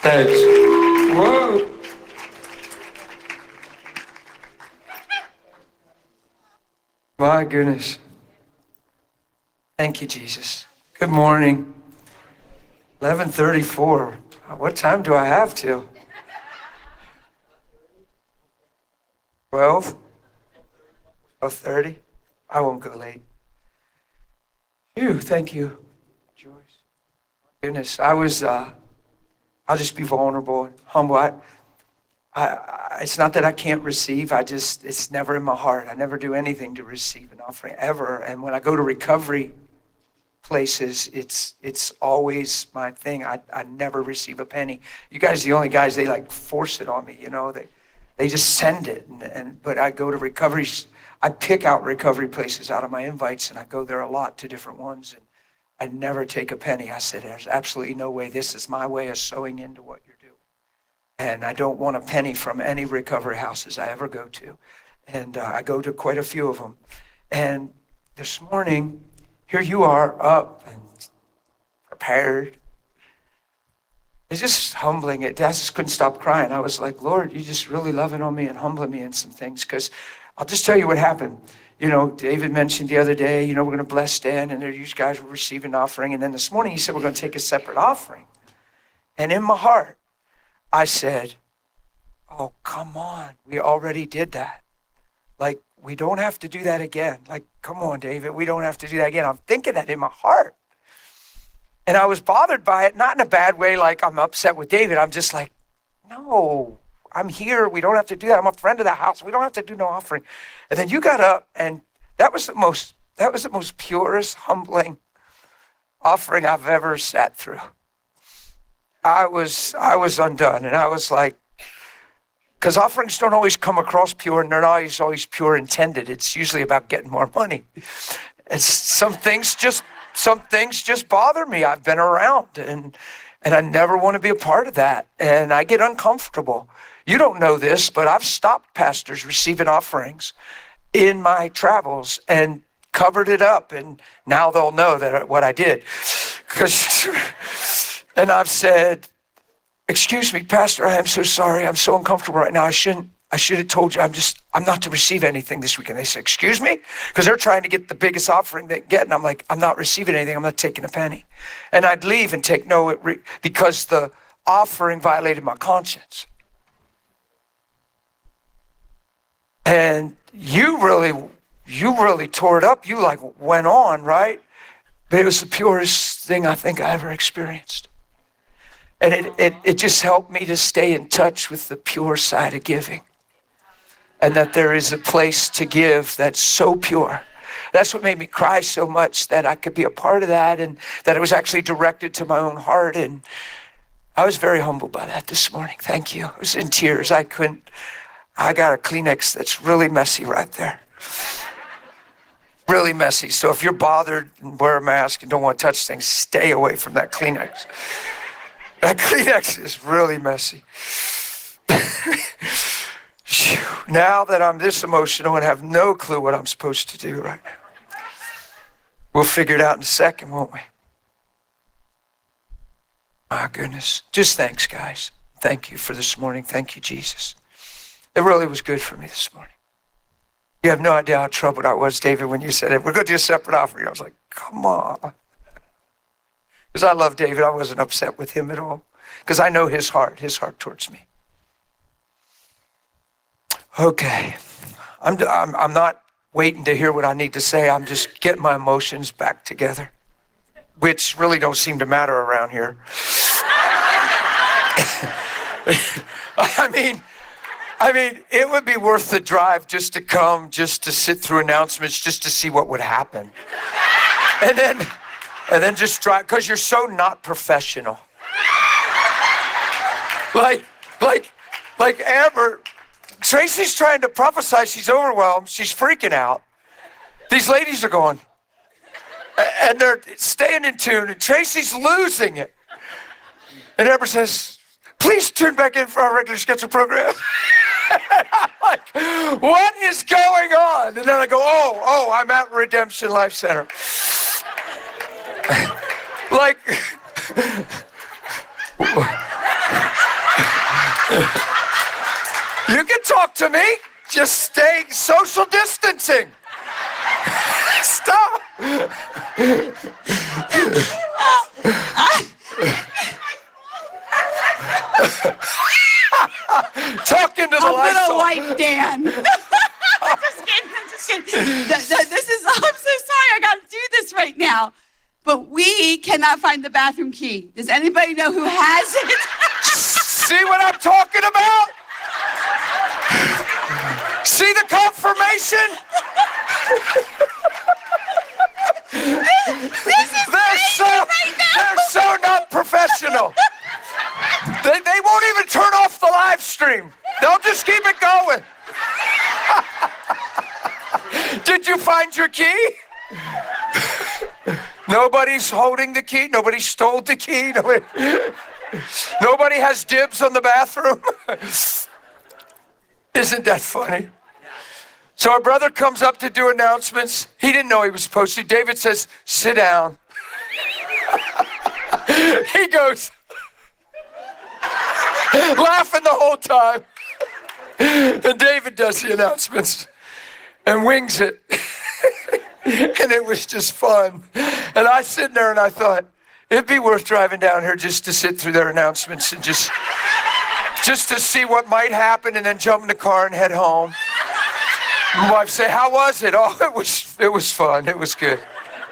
Thanks. Whoa. My goodness. Thank you, Jesus. Good morning. 11:34. What time do I have till? 12? 12:30? I won't go late. Phew, thank you, Joyce. Goodness, I'll just be vulnerable and humble. It's not that I can't receive. It's never in my heart. I never do anything to receive an offering ever. And when I go to recovery places, it's always my thing. I never receive a penny. You guys are the only guys, they like force it on me, they just send it. But I go to recoveries. I pick out recovery places out of my invites, and I go there a lot to different ones. And I never take a penny. I said, there's absolutely no way. This is my way of sowing into what you're doing. And I don't want a penny from any recovery houses I ever go to. And I go to quite a few of them. And this morning, here you are up and prepared. It's just humbling. I just couldn't stop crying. I was like, Lord, you're just really loving on me and humbling me in some things. Because I'll just tell you what happened. David mentioned the other day, we're going to bless Dan, and you guys will receive an offering. And then this morning he said, we're going to take a separate offering. And in my heart, I said, oh, come on. We already did that. Like, we don't have to do that again. Like, come on, David, we don't have to do that again. I'm thinking that in my heart. And I was bothered by it, not in a bad way, like I'm upset with David. I'm just like, no, I'm here. We don't have to do that. I'm a friend of the house. We don't have to do no offering. And then you got up, and that was the most purest, humbling offering I've ever sat through. I was undone, and I was like, because offerings don't always come across pure, and they're not always pure intended. It's usually about getting more money. And some things just bother me. I've been around, and I never want to be a part of that. And I get uncomfortable. You don't know this, but I've stopped pastors receiving offerings in my travels and covered it up. And now they'll know that what I did. And I've said, excuse me, Pastor, I am so sorry. I'm so uncomfortable right now. I should have told you I'm not to receive anything this weekend. They say, excuse me? Because they're trying to get the biggest offering they get. And I'm like, I'm not receiving anything. I'm not taking a penny. And I'd leave and take no, because the offering violated my conscience. And you really tore it up. You like went on, right? But it was the purest thing I think I ever experienced. And it just helped me to stay in touch with the pure side of giving. And that there is a place to give that's so pure. That's what made me cry so much, that I could be a part of that, and that it was actually directed to my own heart. And I was very humbled by that this morning. Thank you. I was in tears. I got a Kleenex that's really messy right there. Really messy. So if you're bothered and wear a mask and don't want to touch things, stay away from that Kleenex. That Kleenex is really messy. Now that I'm this emotional and have no clue what I'm supposed to do right now. We'll figure it out in a second, won't we? My goodness. Just thanks, guys. Thank you for this morning. Thank you, Jesus. It really was good for me this morning. You have no idea how troubled I was, David, when you said it. We're going to do a separate offering. I was like, come on. Because I love David. I wasn't upset with him at all. Because I know his heart towards me. Okay. I'm not waiting to hear what I need to say. I'm just getting my emotions back together, which really don't seem to matter around here. I mean, it would be worth the drive just to come, just to sit through announcements, just to see what would happen. And then just drive, because you're so not professional. Like Amber, Tracy's trying to prophesy. She's overwhelmed. She's freaking out. These ladies are going, and they're staying in tune, and Tracy's losing it. And Amber says, please tune back in for our regular scheduled program. And I'm like, what is going on? And then I go, oh, I'm at Redemption Life Center. like, You can talk to me. Just stay social distancing. Stop. Talk into the light. I'm gonna wipe Dan. Just kidding. This is, I'm so sorry, I gotta do this right now. But we cannot find the bathroom key. Does anybody know who has it? See what I'm talking about? See the confirmation? They're so not professional. They won't even turn off the live stream. They'll just keep it going. Did you find your key? Nobody's holding the key. Nobody stole the key. Nobody has dibs on the bathroom. Isn't that funny? So our brother comes up to do announcements. He didn't know he was supposed to. David says, sit down. He goes, laughing the whole time. And David does the announcements and wings it. And it was just fun. And I sitting there and I thought, it'd be worth driving down here just to sit through their announcements and just to see what might happen and then jump in the car and head home. My wife say, how was it? Oh, it was fun. It was good.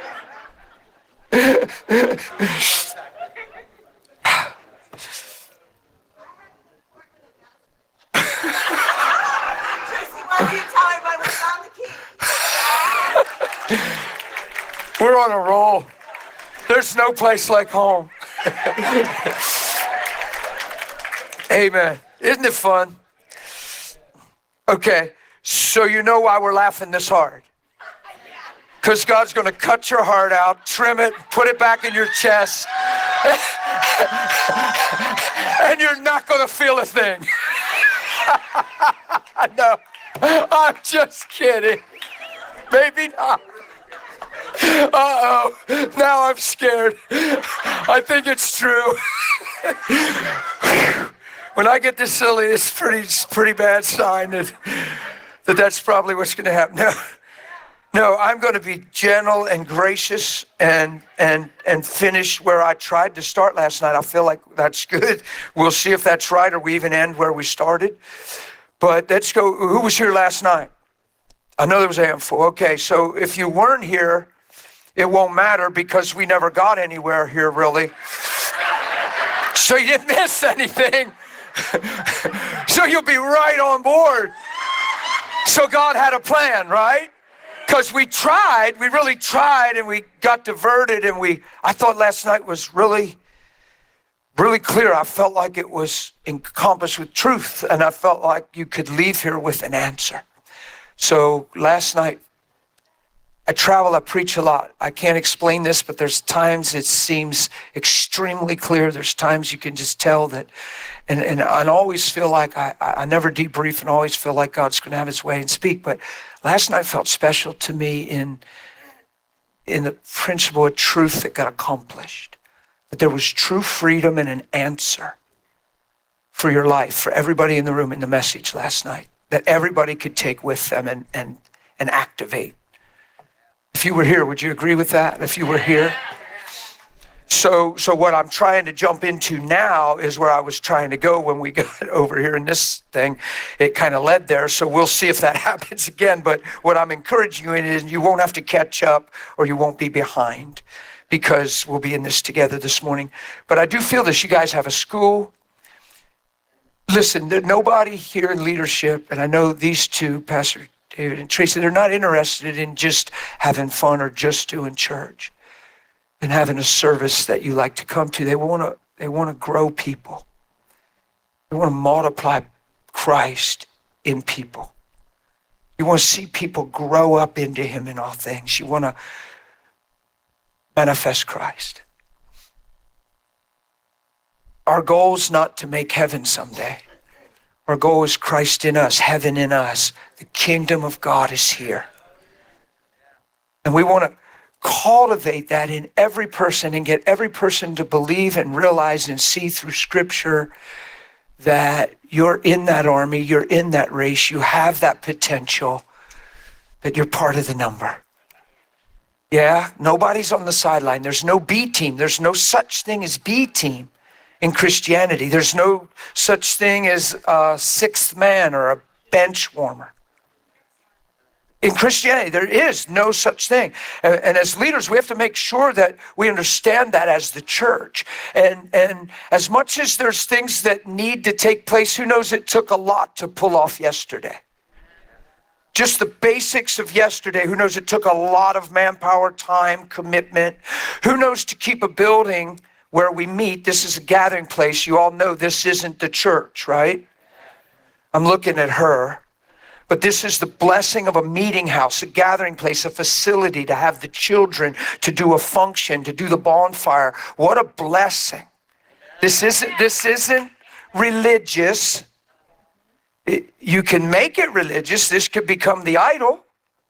We're on a roll. There's no place like home. Amen. Isn't it fun? Okay, so you know why we're laughing this hard. Because God's going to cut your heart out, trim it, put it back in your chest, and you're not going to feel a thing. No, I'm just kidding. Maybe not. Uh-oh, now I'm scared. I think it's true. When I get this silly, it's pretty bad sign that's probably what's going to happen. No, I'm going to be gentle and gracious and finish where I tried to start last night. I feel like that's good. We'll see if that's right or we even end where we started. But let's go. Who was here last night? I know there was a handful. Okay, so if you weren't here, it won't matter because we never got anywhere here, really. So you didn't miss anything. So you'll be right on board. So God had a plan, right? Because we really tried, and we got diverted, and I thought last night was really, really clear. I felt like it was encompassed with truth, and I felt like you could leave here with an answer. So last night, I travel, I preach a lot. I can't explain this, but there's times it seems extremely clear. There's times you can just tell that, and I always feel like I never debrief and always feel like God's going to have his way and speak. But last night felt special to me in the principle of truth that got accomplished. That there was true freedom and an answer for your life, for everybody in the room in the message last night. That everybody could take with them and activate. If you were here, would you agree with that? If you were here? So what I'm trying to jump into now is where I was trying to go when we got over here in this thing. It kind of led there, so we'll see if that happens again. But what I'm encouraging you in is you won't have to catch up or you won't be behind because we'll be in this together this morning. But I do feel this. You guys have a school. Listen, nobody here in leadership, and I know these two, Pastor David and Tracy, they're not interested in just having fun or just doing church and having a service that you like to come to. They want to grow people. They want to multiply Christ in people. You want to see people grow up into him in all things. You want to manifest Christ. Our goal is not to make heaven someday. Our goal is Christ in us, heaven in us. The kingdom of God is here. And we want to cultivate that in every person and get every person to believe and realize and see through Scripture that you're in that army, you're in that race, you have that potential, that you're part of the number. Yeah, nobody's on the sideline. There's no B team. There's no such thing as B team in Christianity. There's no such thing as a sixth man or a bench warmer. In Christianity, there is no such thing. And as leaders, we have to make sure that we understand that as the church. And as much as there's things that need to take place, who knows, it took a lot to pull off yesterday. Just the basics of yesterday, who knows, it took a lot of manpower, time, commitment. Who knows, to keep a building where we meet. This is a gathering place. You all know this isn't the church, right? I'm looking at her. But this is the blessing of a meeting house, a gathering place, a facility to have the children, to do a function, to do the bonfire. What a blessing. This isn't religious. You can make it religious. This could become the idol.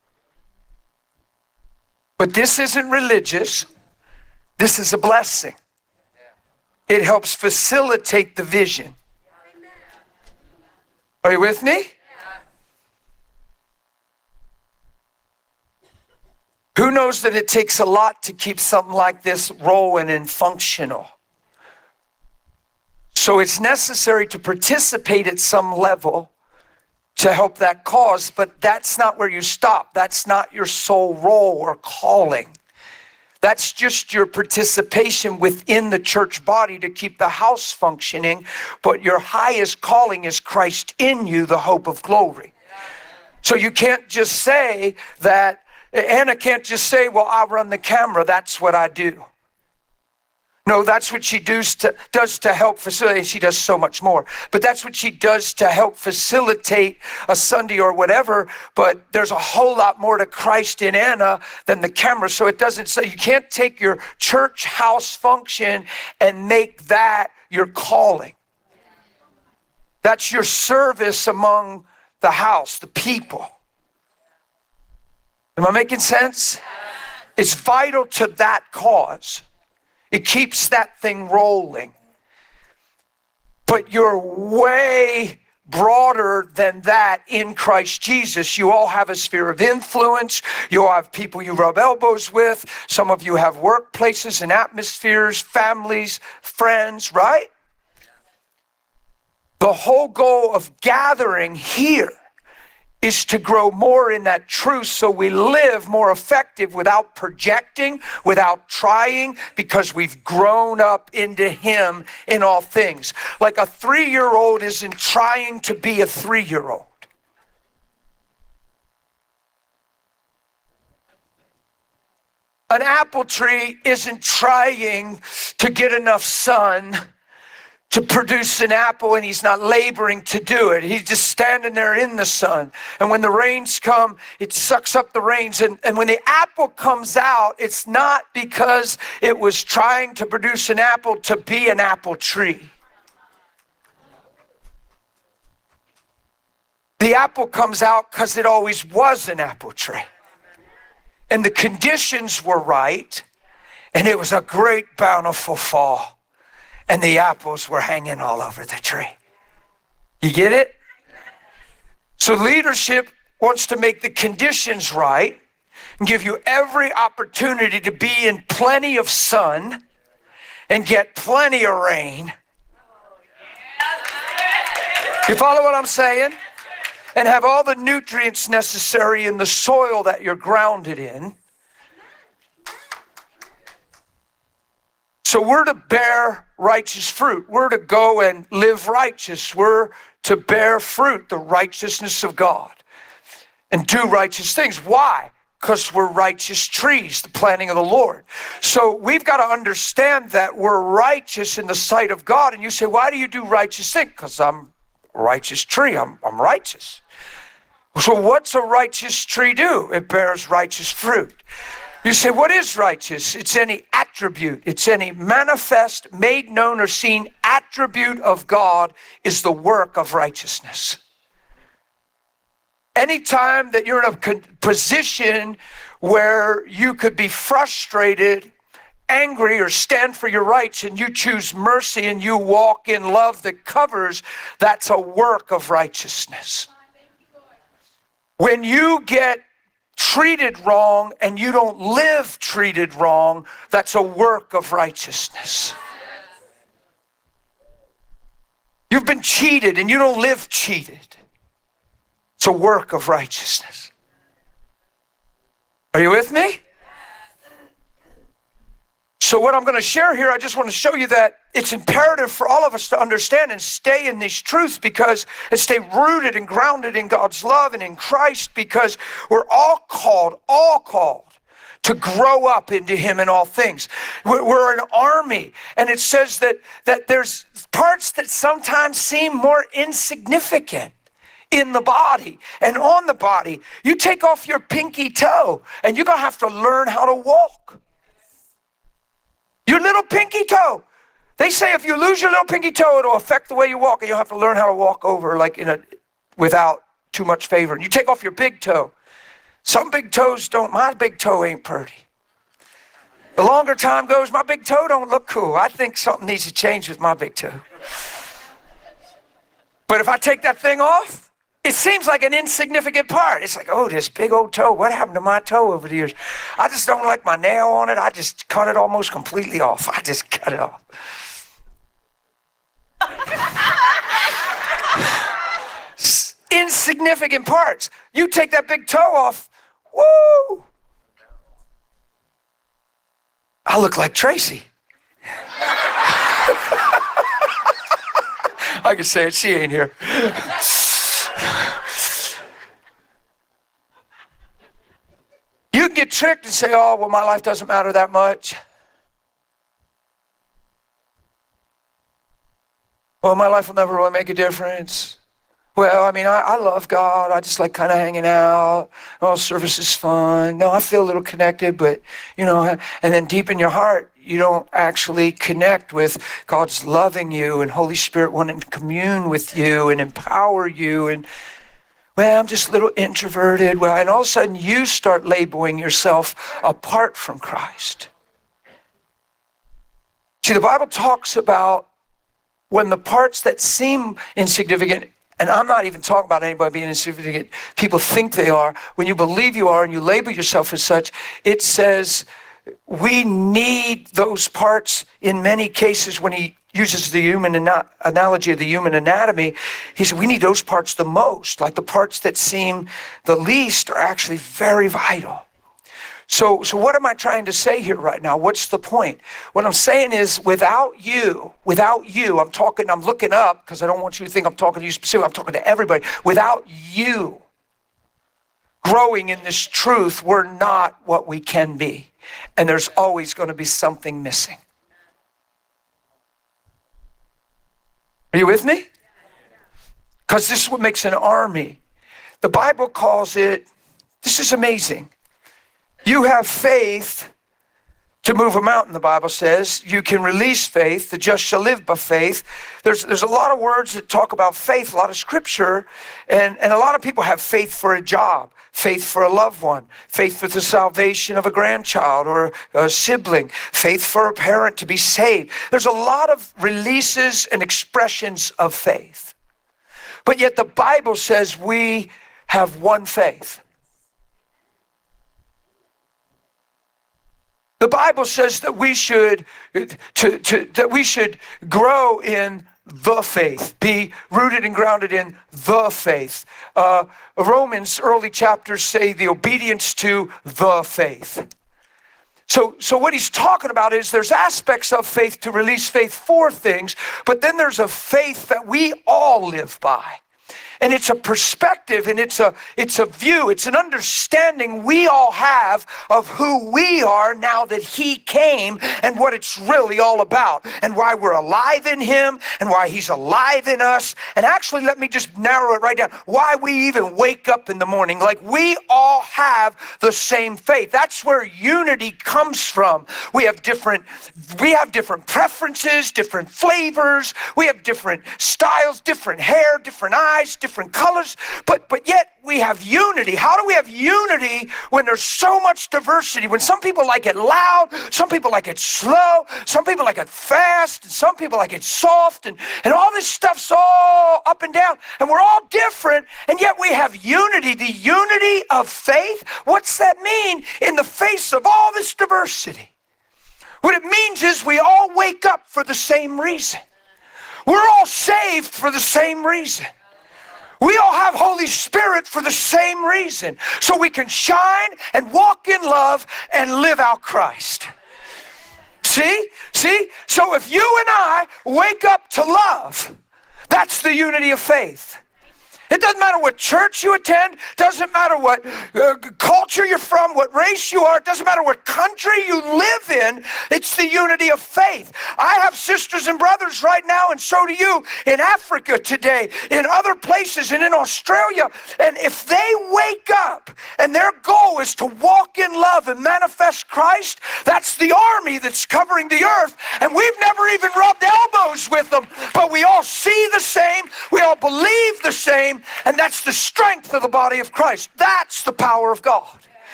But this isn't religious. This is a blessing. It helps facilitate the vision. Are you with me? Who knows that it takes a lot to keep something like this rolling and functional? So it's necessary to participate at some level to help that cause, but that's not where you stop. That's not your sole role or calling. That's just your participation within the church body to keep the house functioning, but your highest calling is Christ in you, the hope of glory. So you can't just say that, Anna can't just say, well, I run the camera, that's what I do. No, that's what she does to help facilitate. She does so much more. But that's what she does to help facilitate a Sunday or whatever. But there's a whole lot more to Christ in Anna than the camera. So it doesn't say, you can't take your church house function and make that your calling. That's your service among the house, the people. Am I making sense? It's vital to that cause. It keeps that thing rolling. But you're way broader than that in Christ Jesus. You all have a sphere of influence. You all have people you rub elbows with. Some of you have workplaces and atmospheres, families, friends, right? The whole goal of gathering here is to grow more in that truth so we live more effective without projecting, without trying, because we've grown up into Him in all things. Like a 3-year-old isn't trying to be a 3-year-old. An apple tree isn't trying to get enough sun to produce an apple, and he's not laboring to do it. He's just standing there in the sun. And when the rains come, it sucks up the rains. And when the apple comes out, it's not because it was trying to produce an apple to be an apple tree. The apple comes out because it always was an apple tree. And the conditions were right, and it was a great bountiful fall. And the apples were hanging all over the tree. You get it? So leadership wants to make the conditions right and give you every opportunity to be in plenty of sun and get plenty of rain. You follow what I'm saying? And have all the nutrients necessary in the soil that you're grounded in. So we're to bear righteous fruit. We're to go and live righteous. We're to bear fruit, the righteousness of God, and do righteous things. Why? Because we're righteous trees, the planting of the Lord. So we've got to understand that we're righteous in the sight of God. And you say, why do you do righteous things? Because I'm a righteous tree. I'm righteous. So what's a righteous tree do? It bears righteous fruit. You say, what is righteous? It's any attribute. It's any manifest, made known, or seen attribute of God is the work of righteousness. Anytime that you're in a position where you could be frustrated angry or stand for your rights and you choose mercy and you walk in love that covers, that's a work of righteousness. When you get treated wrong and you don't live treated wrong, that's a work of righteousness. You've been cheated and you don't live cheated. It's a work of righteousness. Are you with me? So what I'm going to share here, I just want to show you that it's imperative for all of us to understand and stay in these truths and stay rooted and grounded in God's love and in Christ, because we're all called to grow up into him in all things. We're an army, and it says that there's parts that sometimes seem more insignificant in the body and on the body. You take off your pinky toe, and you're going to have to learn how to walk. Your little pinky toe. They say if you lose your little pinky toe, it'll affect the way you walk, and you'll have to learn how to walk over without too much favor. And you take off your big toe. Some big toes don't. My big toe ain't pretty. The longer time goes, my big toe don't look cool. I think something needs to change with my big toe. But if I take that thing off, it seems like an insignificant part. It's like, oh, this big old toe. What happened to my toe over the years? I just don't like my nail on it. I just cut it almost completely off. I just cut it off. Insignificant parts. You take that big toe off, woo! I look like Tracy. I can say it, she ain't here. You can get tricked and say, oh, well, my life doesn't matter that much. Well, my life will never really make a difference. Well, I mean, I love God. I just like kind of hanging out. Oh, service is fun. No, I feel a little connected, but, and then deep in your heart, you don't actually connect with God's loving you and Holy Spirit wanting to commune with you and empower you. And, well, I'm just a little introverted. Well, and all of a sudden you start labeling yourself apart from Christ. See, the Bible talks about when the parts that seem insignificant, and I'm not even talking about anybody being insignificant, people think they are. When you believe you are and you label yourself as such, it says we need those parts in many cases. When he uses the human analogy of the human anatomy, he said we need those parts the most. Like the parts that seem the least are actually very vital. So what am I trying to say here right now? What's the point? What I'm saying is without you, I'm looking up because I don't want you to think I'm talking to you specifically. I'm talking to everybody. Without you growing in this truth, we're not what we can be. And there's always going to be something missing. Are you with me? Because this is what makes an army. The Bible calls it, this is amazing. You have faith to move a mountain, the Bible says. You can release faith. The just shall live by faith. There's a lot of words that talk about faith, a lot of scripture. And a lot of people have faith for a job, faith for a loved one, faith for the salvation of a grandchild or a sibling, faith for a parent to be saved. There's a lot of releases and expressions of faith. But yet the Bible says we have one faith. The Bible says that we should grow in the faith, be rooted and grounded in the faith. Romans early chapters say the obedience to the faith. So what he's talking about is there's aspects of faith to release faith for things, but then there's a faith that we all live by. And it's a perspective, and it's a view, it's an understanding we all have of who we are now that he came and what it's really all about and why we're alive in him and why he's alive in us. And actually, let me just narrow it right down. Why we even wake up in the morning. Like we all have the same faith. That's where unity comes from. We have different preferences, different flavors. We have different styles, different hair, different eyes, different different colors, but yet we have unity. How do we have unity when there's so much diversity? When some people like it loud, some people like it slow, some people like it fast, and some people like it soft, and all this stuff's all up and down, and we're all different, and yet we have unity, the unity of faith. What's that mean in the face of all this diversity? What it means is we all wake up for the same reason. We're all saved for the same reason. We all have Holy Spirit for the same reason. So we can shine and walk in love and live out Christ. See? So if you and I wake up to love, that's the unity of faith. It doesn't matter what church you attend, doesn't matter what culture you're from, what race you are, it doesn't matter what country you live in, it's the unity of faith. I have sisters and brothers right now, and so do you, in Africa today, in other places, and in Australia, and if they wake up and their goal is to walk in love and manifest Christ, that's the army that's covering the earth, and we've never even rubbed elbows with them, but we all see the same, we all believe the same, and that's the strength of the body of Christ. That's the power of God.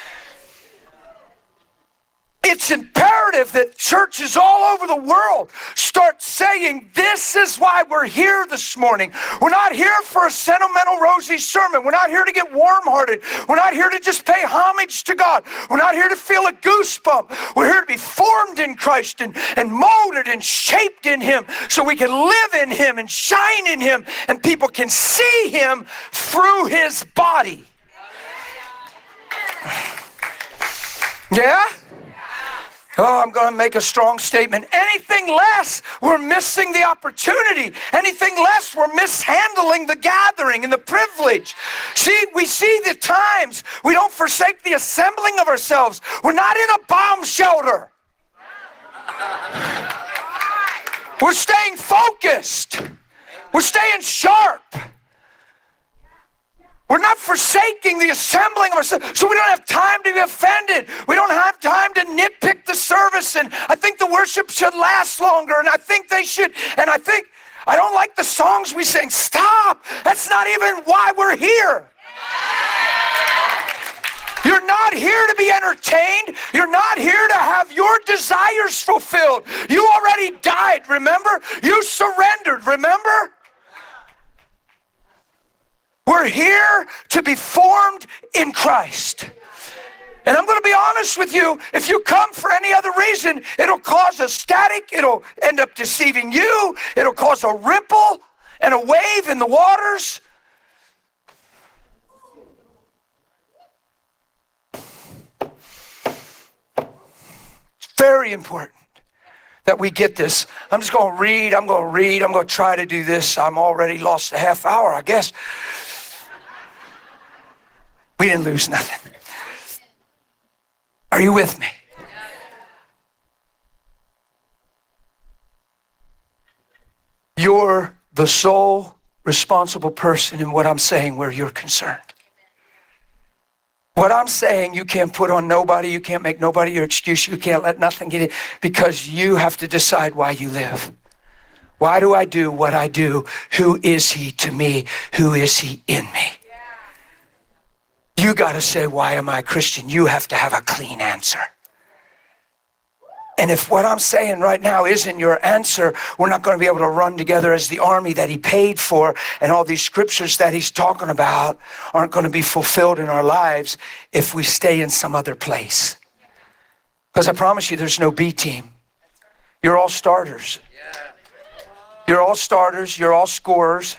It's imperative that churches all over the world start saying, this is why we're here this morning. We're not here for a sentimental, rosy sermon. We're not here to get warm-hearted. We're not here to just pay homage to God. We're not here to feel a goosebump. We're here to be formed in Christ and molded and shaped in Him so we can live in Him and shine in Him and people can see Him through His body. Yeah? Oh, I'm going to make a strong statement. Anything less, we're missing the opportunity. Anything less, we're mishandling the gathering and the privilege. See, we see the times. We don't forsake the assembling of ourselves. We're not in a bomb shelter. We're staying focused. We're staying sharp. We're not forsaking the assembling of ourselves, so we don't have time to be offended. We don't have time to nitpick the service, and I think the worship should last longer, and I think they should, and I don't like the songs we sing. Stop! That's not even why we're here. You're not here to be entertained. You're not here to have your desires fulfilled. You already died, remember? You surrendered, remember? We're here to be formed in Christ. And I'm going to be honest with you, if you come for any other reason, it'll cause a static, it'll end up deceiving you, it'll cause a ripple and a wave in the waters. It's very important that we get this. I'm just going to read, I'm going to try to do this. I'm already lost a half hour, I guess. We didn't lose nothing. Are you with me? You're the sole responsible person in what I'm saying where you're concerned. What I'm saying, you can't put on nobody, you can't make nobody your excuse, you can't let nothing get in, because you have to decide why you live. Why do I do what I do? Who is He to me? Who is He in me? You got to say, why am I a Christian? You have to have a clean answer. And if what I'm saying right now isn't your answer, we're not going to be able to run together as the army that He paid for, and all these scriptures that He's talking about aren't going to be fulfilled in our lives if we stay in some other place. Because I promise you, there's no B team. You're all starters. You're all starters. You're all scorers.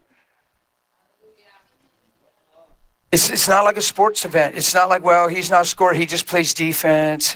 It's not like a sports event. It's not like, well, he's not a scorer, he just plays defense.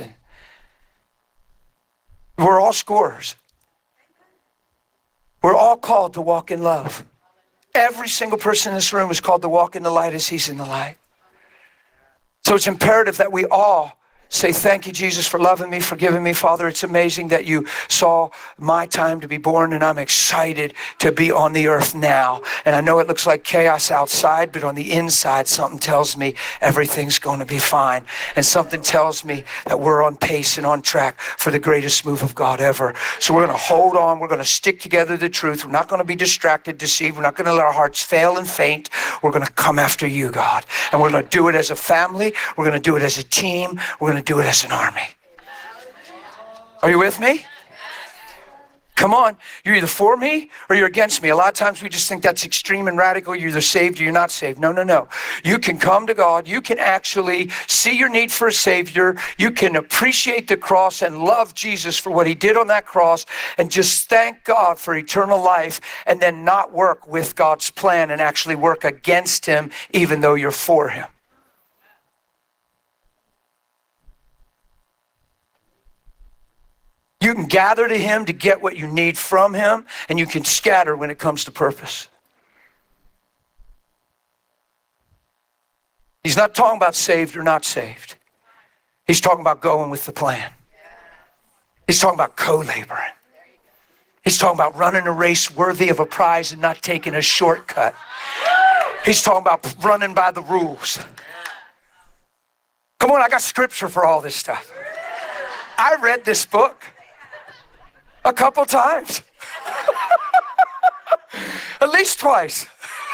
We're all scorers. We're all called to walk in love. Every single person in this room is called to walk in the light as He's in the light. So it's imperative that we all Say, thank you, Jesus, for loving me, forgiving me. Father, it's amazing that you saw my time to be born, and I'm excited to be on the earth now. And I know it looks like chaos outside, but on the inside, something tells me everything's going to be fine. And something tells me that we're on pace and on track for the greatest move of God ever. So we're going to hold on. We're going to stick together the truth. We're not going to be distracted, deceived. We're not going to let our hearts fail and faint. We're going to come after you, God. And we're going to do it as a family. We're going to do it as a team. We're going to do it as an army. Are you with me? Come on. You're either for me or you're against me. A lot of times we just think that's extreme and radical. You're either saved or you're not saved. No, no, no. You can come to God. You can actually see your need for a Savior. You can appreciate the cross and love Jesus for what he did on that cross and just thank God for eternal life, and then not work with God's plan and actually work against him even though you're for him. You can gather to him to get what you need from him, and you can scatter when it comes to purpose. He's not talking about saved or not saved. He's talking about going with the plan. He's talking about co-laboring. He's talking about running a race worthy of a prize and not taking a shortcut. He's talking about running by the rules. Come on, I got scripture for all this stuff. I read this book a couple times. At least twice.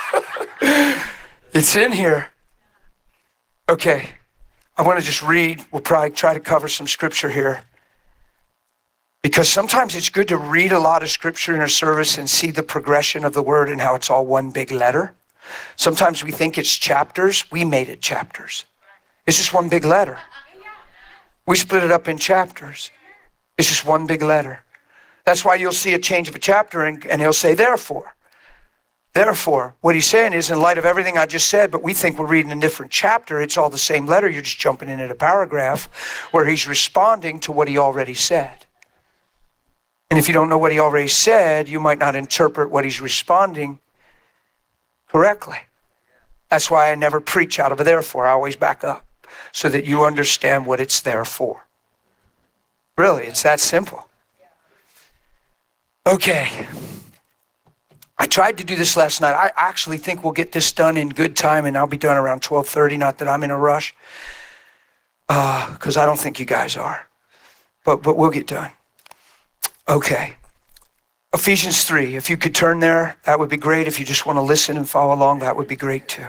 It's in here. Okay, I want to just read. We'll probably try to cover some scripture here, because sometimes it's good to read a lot of scripture in a service and see the progression of the word and how it's all one big letter. Sometimes we think it's chapters. We made it chapters. It's just one big letter. We split it up in chapters. It's just one big letter. That's why you'll see a change of a chapter and he'll say, therefore. Therefore, what he's saying is, in light of everything I just said, but we think we're reading a different chapter. It's all the same letter. You're just jumping in at a paragraph where he's responding to what he already said. And if you don't know what he already said, you might not interpret what he's responding correctly. That's why I never preach out of a therefore. I always back up so that you understand what it's there for. Really, it's that simple. Okay. I tried to do this last night. I actually think we'll get this done in good time, and I'll be done around 12:30. Not that I'm in a rush, because I don't think you guys are. But we'll get done. Okay. Ephesians 3. If you could turn there, that would be great. If you just want to listen and follow along, that would be great too.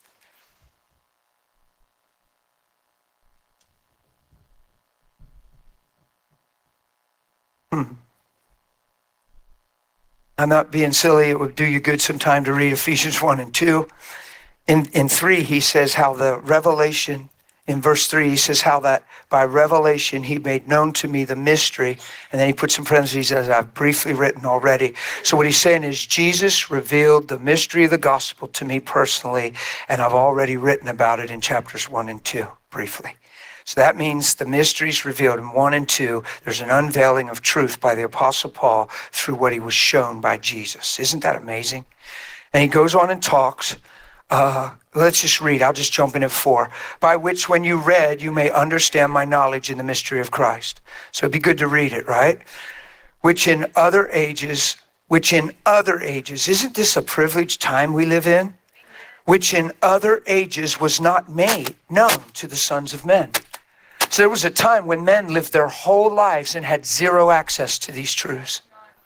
I'm not being silly. It would do you good sometime to read Ephesians 1 and 2. In 3, he says how the revelation, in verse 3, he says how that by revelation he made known to me the mystery. And then he puts in parentheses, as I've briefly written already. So what he's saying is Jesus revealed the mystery of the gospel to me personally, and I've already written about it in chapters 1 and 2 briefly. So that means the mysteries revealed in 1 and 2, there's an unveiling of truth by the Apostle Paul through what he was shown by Jesus. Isn't that amazing? And he goes on and talks. Let's just read. I'll just jump in at 4. By which when you read, you may understand my knowledge in the mystery of Christ. So it'd be good to read it, right? Which in other ages, isn't this a privileged time we live in? Which in other ages was not made known to the sons of men. So there was a time when men lived their whole lives and had zero access to these truths.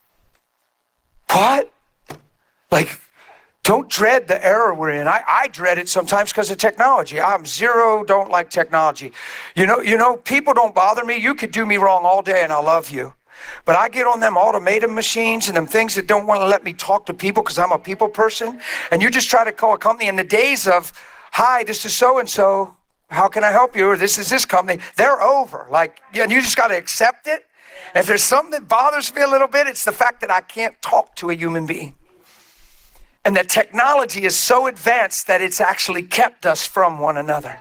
What? Like, don't dread the era we're in. I dread it sometimes because of technology. Don't like technology. You know, people don't bother me. You could do me wrong all day and I love you. But I get on them automated machines and them things that don't want to let me talk to people because I'm a people person. And you just try to call a company in the days of, hi, this is so-and-so. How can I help you? Or this is this company. They're over. Like, and you just got to accept it. If there's something that bothers me a little bit, it's the fact that I can't talk to a human being. And that technology is so advanced that it's actually kept us from one another.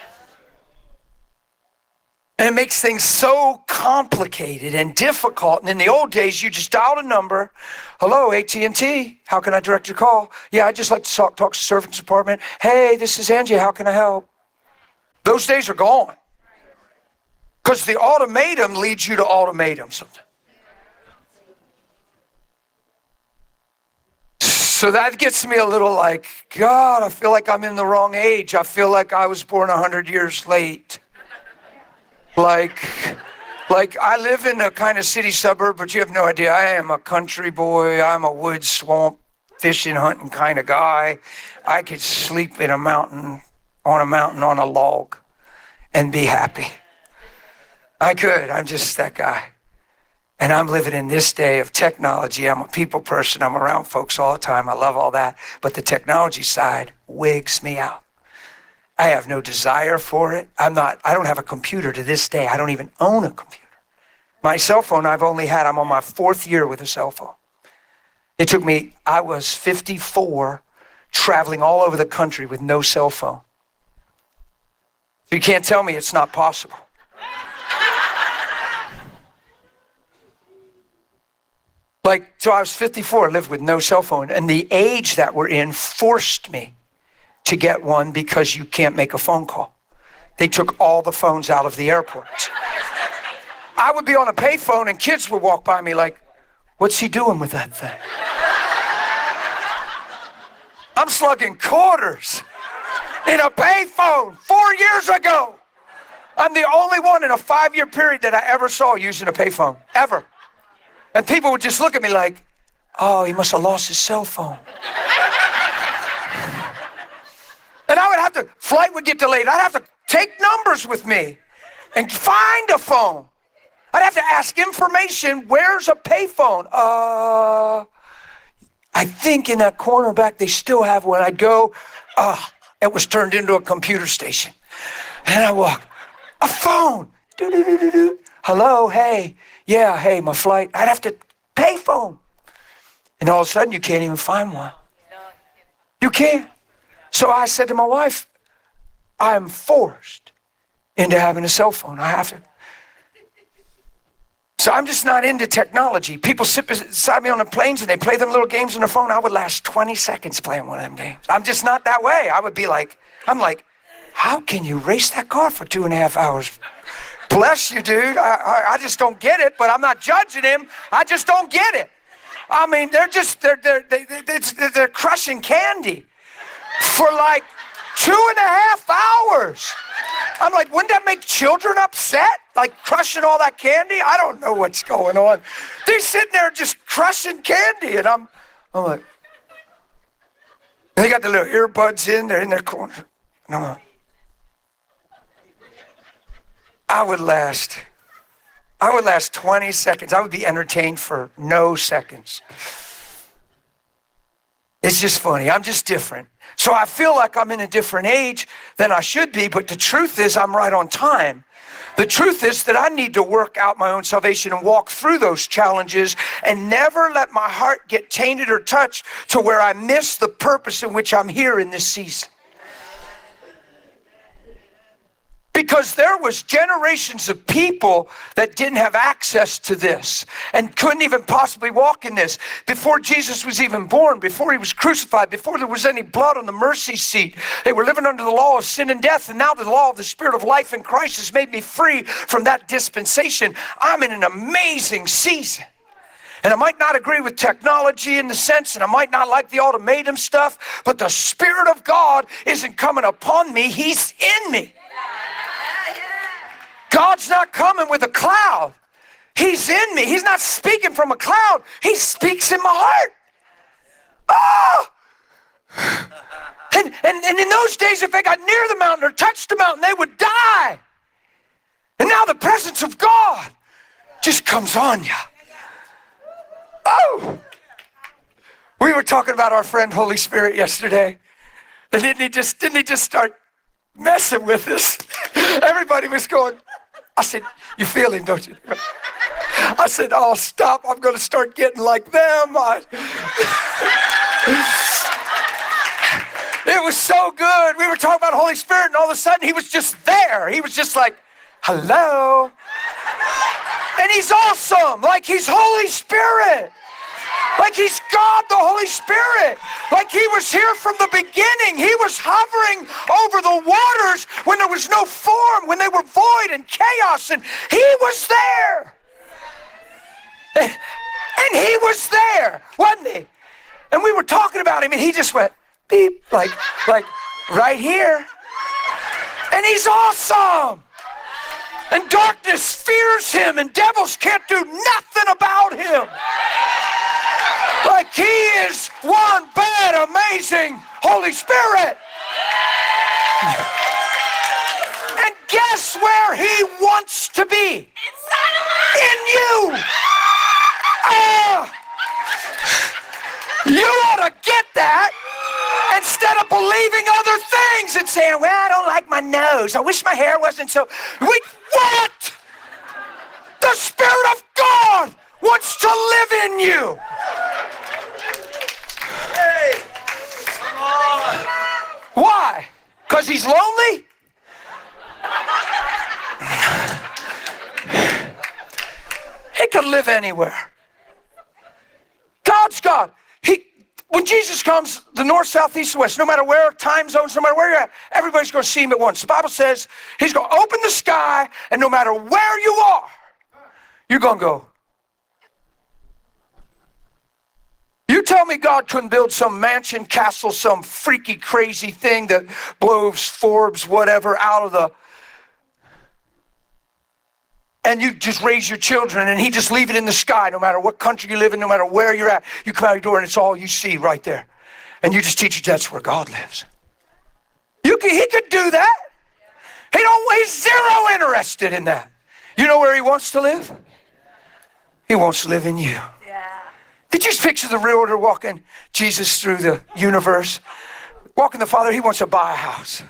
And it makes things so complicated and difficult. And in the old days, you just dialed a number. Hello, AT&T. How can I direct your call? Yeah, I'd just like to talk to the service department. Hey, this is Angie. How can I help? Those days are gone. Because the ultimatum leads you to ultimatums. So that gets me a little like, God, I feel like I'm in the wrong age. I feel like I was born 100 years late. Like I live in a kind of city suburb, but you have no idea. I am a country boy. I'm a wood, swamp, fishing, hunting kind of guy. I could sleep in a mountain on a log and be happy. I could. I'm just that guy. And I'm living in this day of technology. I'm a people person. I'm around folks all the time. I love all that. But the technology side wigs me out. I have no desire for it. I don't have a computer to this day. I don't even own a computer. My cell phone I'm on my 4th year with a cell phone. It took me, I was 54, traveling all over the country with no cell phone. You can't tell me it's not possible. So I was 54, lived with no cell phone, and the age that we're in forced me to get one because you can't make a phone call. They took all the phones out of the airports. I would be on a payphone and kids would walk by me like, what's he doing with that thing? I'm slugging quarters in a payphone 4 years ago. I'm the only one in a 5-year period that I ever saw using a payphone, ever. And people would just look at me like, oh, he must have lost his cell phone. And I would have to, flight would get delayed. I'd have to take numbers with me and find a phone. I'd have to ask information, where's a payphone? I think in that corner back, they still have one. I'd go, it was turned into a computer station. And I walk, a phone. Do-do-do-do-do. Hello, hey. Yeah, hey, my flight. I'd have to pay phone. And all of a sudden, you can't even find one. You can't. So I said to my wife, I'm forced into having a cell phone. I have to. So I'm just not into technology. People sit beside me on the planes and they play them little games on their phone. I would last 20 seconds playing one of them games. I'm just not that way. I would be like, how can you race that car for 2.5 hours? Bless you, dude. I just don't get it, but I'm not judging him. I just don't get it. I mean, they're crushing candy for like 2.5 hours. I'm like, wouldn't that make children upset? Like crushing all that candy? I don't know what's going on. They're sitting there just crushing candy, and I'm like, they got the little earbuds in, they're in their corner. And I'm like, I would last 20 seconds. I would be entertained for no seconds. It's just funny. I'm just different. So I feel like I'm in a different age than I should be, but the truth is I'm right on time. The truth is that I need to work out my own salvation and walk through those challenges and never let my heart get tainted or touched to where I miss the purpose in which I'm here in this season. Because there was generations of people that didn't have access to this and couldn't even possibly walk in this. Before Jesus was even born, before he was crucified, before there was any blood on the mercy seat, they were living under the law of sin and death. And now the law of the Spirit of life in Christ has made me free from that dispensation. I'm in an amazing season. And I might not agree with technology in the sense, and I might not like the ultimatum stuff, but the Spirit of God isn't coming upon me. He's in me. God's not coming with a cloud. He's in me. He's not speaking from a cloud. He speaks in my heart. Oh! And in those days, if they got near the mountain or touched the mountain, they would die. And now the presence of God just comes on you. Oh! We were talking about our friend Holy Spirit yesterday. And didn't he just start messing with us? Everybody was going, I said, you feel him, don't you? I said, oh, stop. I'm going to start getting like them. It was so good. We were talking about Holy Spirit, and all of a sudden, he was just there. He was just like, hello. And he's awesome. Like, he's Holy Spirit. Like he's God, the Holy Spirit. Like he was here from the beginning. He was hovering over the waters when there was no form, when they were void and chaos, and he was there. And he was there, wasn't he? And we were talking about him, and he just went beep, like right here. And he's awesome. And darkness fears him, and devils can't do nothing about him. Like he is one bad, amazing Holy Spirit. And guess where he wants to be? In you. You ought to get that instead of believing other things and saying, well, I don't like my nose. I wish my hair wasn't so. Wait, what? The Spirit of God wants to live in you. Hey, come on. Why? Because he's lonely? He could live anywhere. God's God. When Jesus comes, the north, south, east, and west, no matter where, time zones, no matter where you're at, everybody's going to see him at once. The Bible says he's going to open the sky, and no matter where you are, you're going to go. You tell me God couldn't build some mansion, castle, some freaky, crazy thing that blows Forbes, whatever, out of the... And you just raise your children and he just leave it in the sky, no matter what country you live in, no matter where you're at. You come out your door and it's all you see right there. And you just teach you that's where God lives. He could do that. He's zero interested in that. You know where he wants to live? He wants to live in you. Yeah. Did you just picture the realtor walking Jesus through the universe? Walking the Father, he wants to buy a house.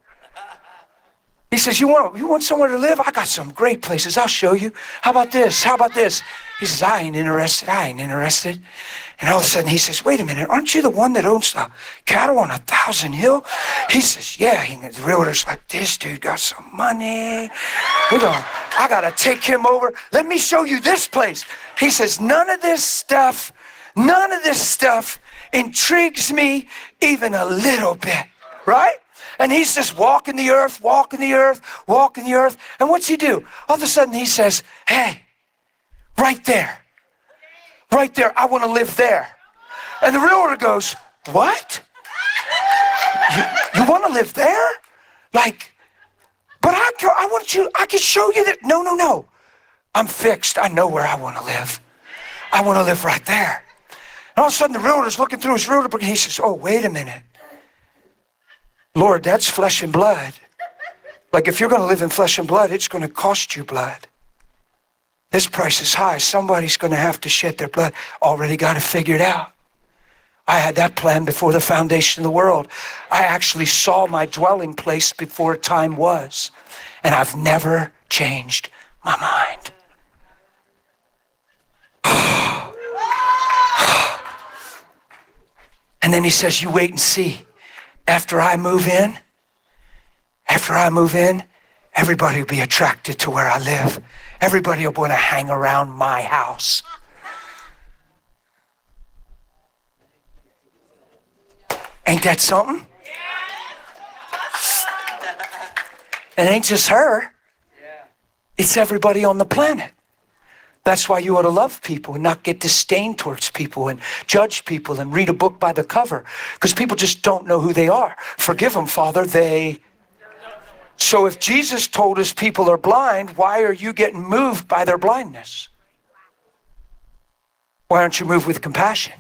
He says, you want somewhere to live? I got some great places. I'll show you. How about this? How about this? He says, I ain't interested. And all of a sudden he says, wait a minute. Aren't you the one that owns the cattle on 1,000 Hill? He says, yeah. The realtor's like, this dude got some money. I got to take him over. Let me show you this place. He says, none of this stuff intrigues me even a little bit. Right? And he's just walking the earth. And what's he do? All of a sudden he says, hey, right there, I want to live there. And the realtor goes, what? You want to live there? Like, but I can show you that. No. I'm fixed. I know where I want to live. I want to live right there. And all of a sudden the realtor's looking through his realtor book and he says, oh, wait a minute. Lord, that's flesh and blood. Like if you're going to live in flesh and blood, it's going to cost you blood. This price is high. Somebody's going to have to shed their blood. Already got it figured out. I had that plan before the foundation of the world. I actually saw my dwelling place before time was. And I've never changed my mind. And then he says, you wait and see. After I move in, everybody will be attracted to where I live. Everybody will want to hang around my house. Ain't that something? It ain't just her. It's everybody on the planet. That's why you ought to love people and not get disdain towards people and judge people and read a book by the cover. Because people just don't know who they are. Forgive them, Father, So if Jesus told us people are blind, why are you getting moved by their blindness? Why aren't you moved with compassion?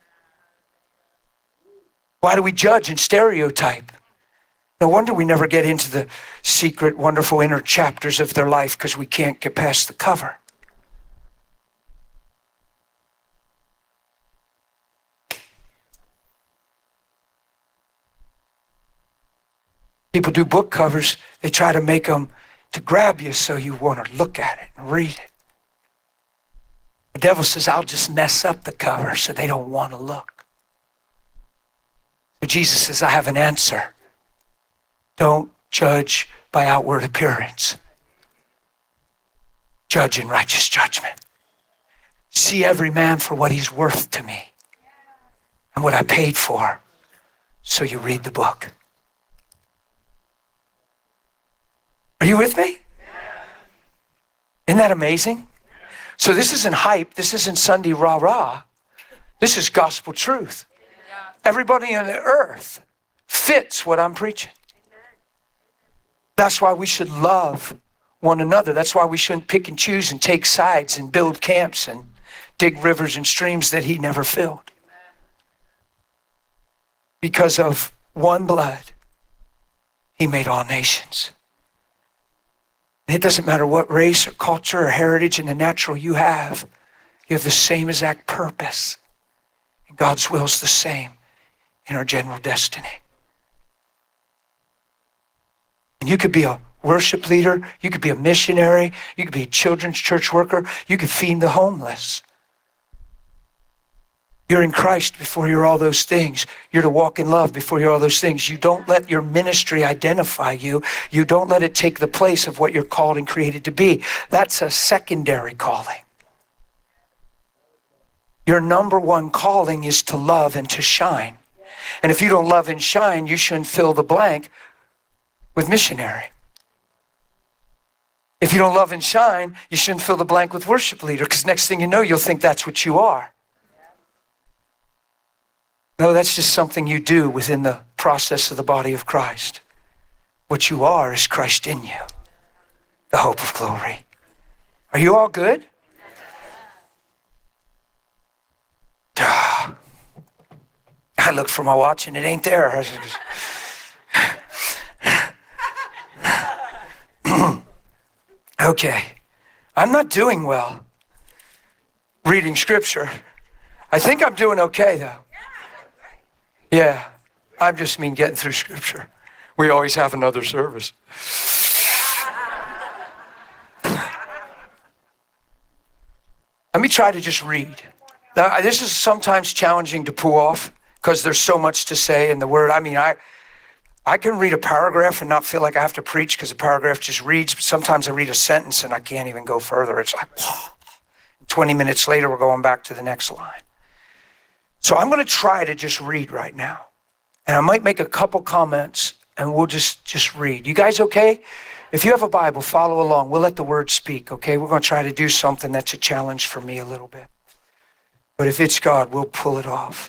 Why do we judge and stereotype? No wonder we never get into the secret, wonderful inner chapters of their life because we can't get past the cover. People do book covers, they try to make them to grab you so you want to look at it and read it. The devil says, I'll just mess up the cover so they don't want to look. But Jesus says, I have an answer. Don't judge by outward appearance. Judge in righteous judgment. See every man for what he's worth to me and what I paid for. So you read the book. Are you with me? Isn't that amazing? So this isn't hype. This isn't Sunday rah-rah. This is gospel truth. Everybody on the earth fits what I'm preaching. That's why we should love one another. That's why we shouldn't pick and choose and take sides and build camps and dig rivers and streams that he never filled. Because of one blood, he made all nations. It doesn't matter what race or culture or heritage in the natural you have the same exact purpose. And God's will is the same in our general destiny. And you could be a worship leader, you could be a missionary, you could be a children's church worker, you could feed the homeless. You're in Christ before you're all those things. You're to walk in love before you're all those things. You don't let your ministry identify you. You don't let it take the place of what you're called and created to be. That's a secondary calling. Your number one calling is to love and to shine. And if you don't love and shine, you shouldn't fill the blank with missionary. If you don't love and shine, you shouldn't fill the blank with worship leader, because next thing you know, you'll think that's what you are. No, that's just something you do within the process of the body of Christ. What you are is Christ in you, the hope of glory. Are you all good? I looked for my watch and it ain't there. Okay, I'm not doing well reading scripture. I think I'm doing okay though. Yeah, I just mean getting through scripture. We always have another service. Let me try to just read. Now, this is sometimes challenging to pull off because there's so much to say in the word. I mean, I can read a paragraph and not feel like I have to preach because the paragraph just reads. But sometimes I read a sentence and I can't even go further. It's like, 20 minutes later, we're going back to the next line. So I'm going to try to just read right now. And I might make a couple comments and we'll just read. You guys okay? If you have a Bible, follow along. We'll let the word speak, okay? We're going to try to do something that's a challenge for me a little bit. But if it's God, we'll pull it off.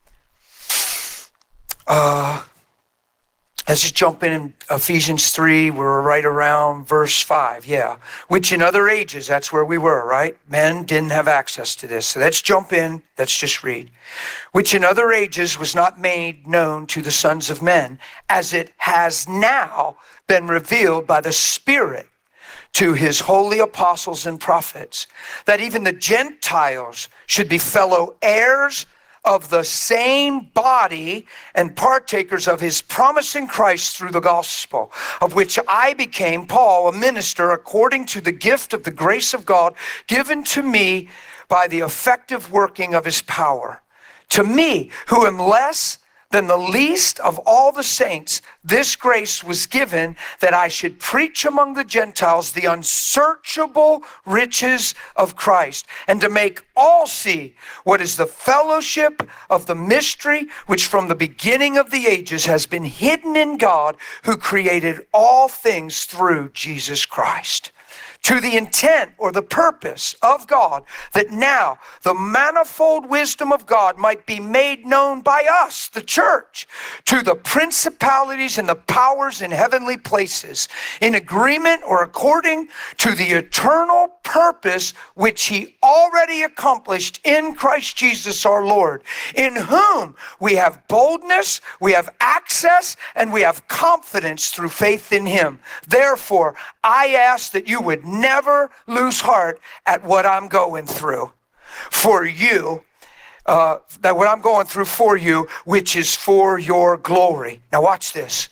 Let's just jump in Ephesians 3. We're right around verse 5. Yeah. Which in other ages, that's where we were, right? Men didn't have access to this. So let's jump in. Let's just read. Which in other ages was not made known to the sons of men, as it has now been revealed by the Spirit to his holy apostles and prophets, that even the Gentiles should be fellow heirs of the same body and partakers of his promise in Christ through the gospel, of which I became, Paul, a minister according to the gift of the grace of God given to me by the effective working of his power. To me, who am less than the least of all the saints, this grace was given that I should preach among the Gentiles the unsearchable riches of Christ, and to make all see what is the fellowship of the mystery which from the beginning of the ages has been hidden in God, who created all things through Jesus Christ. To the intent or the purpose of God, that now the manifold wisdom of God might be made known by us, the church, to the principalities and the powers in heavenly places, in agreement or according to the eternal purpose which he already accomplished in Christ Jesus our Lord, in whom we have boldness, we have access, and we have confidence through faith in him. Therefore, I ask that you would never lose heart at what I'm going through for you, that what I'm going through for you, which is for your glory. Now watch this.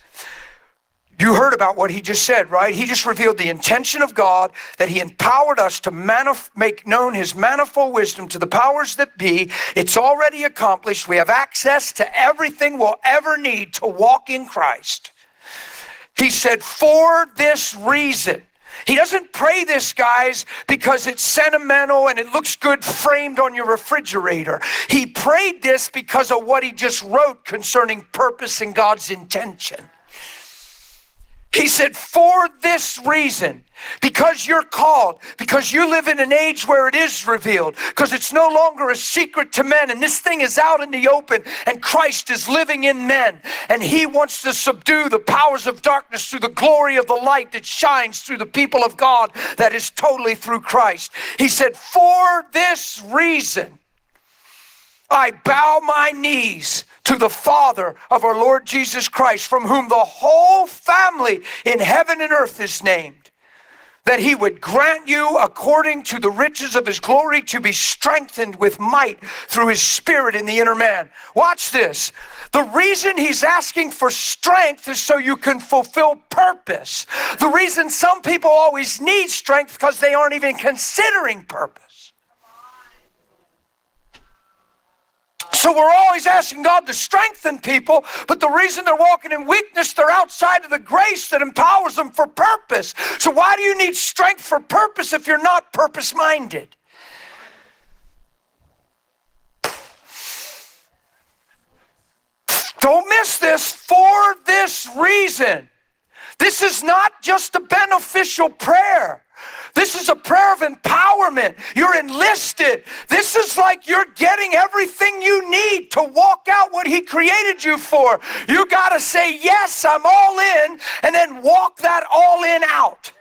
You heard about what he just said, right? He just revealed the intention of God, that he empowered us to make known his manifold wisdom to the powers that be. It's already accomplished. We have access to everything we'll ever need to walk in Christ. He said, for this reason, He doesn't pray this, guys, because it's sentimental and it looks good framed on your refrigerator. He prayed this because of what he just wrote concerning purpose and God's intention. He said, for this reason, because you're called, because you live in an age where it is revealed, because it's no longer a secret to men, and this thing is out in the open, and Christ is living in men, and he wants to subdue the powers of darkness through the glory of the light that shines through the people of God that is totally through Christ. He said, for this reason, I bow my knees to the Father of our Lord Jesus Christ, from whom the whole family in heaven and earth is named, that he would grant you, according to the riches of his glory, to be strengthened with might through his Spirit in the inner man. Watch this. The reason he's asking for strength is so you can fulfill purpose. The reason some people always need strength because they aren't even considering purpose. So we're always asking God to strengthen people, but the reason they're walking in weakness, they're outside of the grace that empowers them for purpose. So why do you need strength for purpose if you're not purpose-minded? Don't miss this. For this reason. This is not just a beneficial prayer. This is a prayer of empowerment. You're enlisted. This is like you're getting everything you need to walk out what he created you for. You got to say, yes, I'm all in, and then walk that all in out.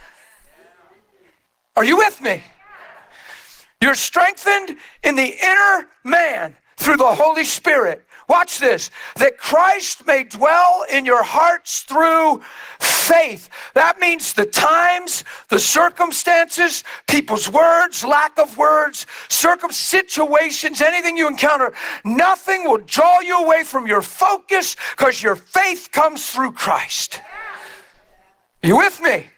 Are you with me? You're strengthened in the inner man through the Holy Spirit. Watch this. That Christ may dwell in your hearts through faith. That means the times, the circumstances, people's words, lack of words, situations, anything you encounter, nothing will draw you away from your focus because your faith comes through Christ. Are you with me?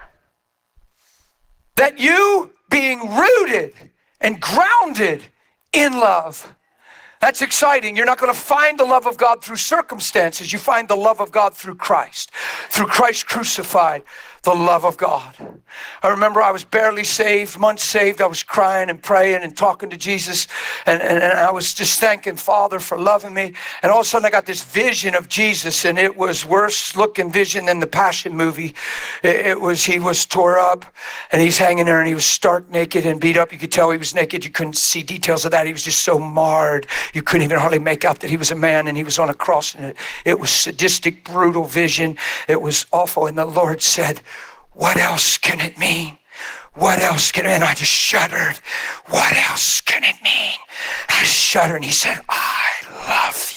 That you being rooted and grounded in love. That's exciting. You're not going to find the love of God through circumstances. You find the love of God through Christ. Through Christ crucified, the love of God. I remember I was barely saved, months saved. I was crying and praying and talking to Jesus. And I was just thanking Father for loving me. And all of a sudden I got this vision of Jesus, and it was worse looking vision than the Passion movie. He was tore up, and he's hanging there, and he was stark naked and beat up. You could tell he was naked. You couldn't see details of that. He was just so marred. You couldn't even hardly make out that he was a man, and he was on a cross. And it was sadistic, brutal vision. It was awful. And the Lord said, what else can it mean? What else can it mean? And I just shuddered. What else can it mean? I shuddered, and he said, I love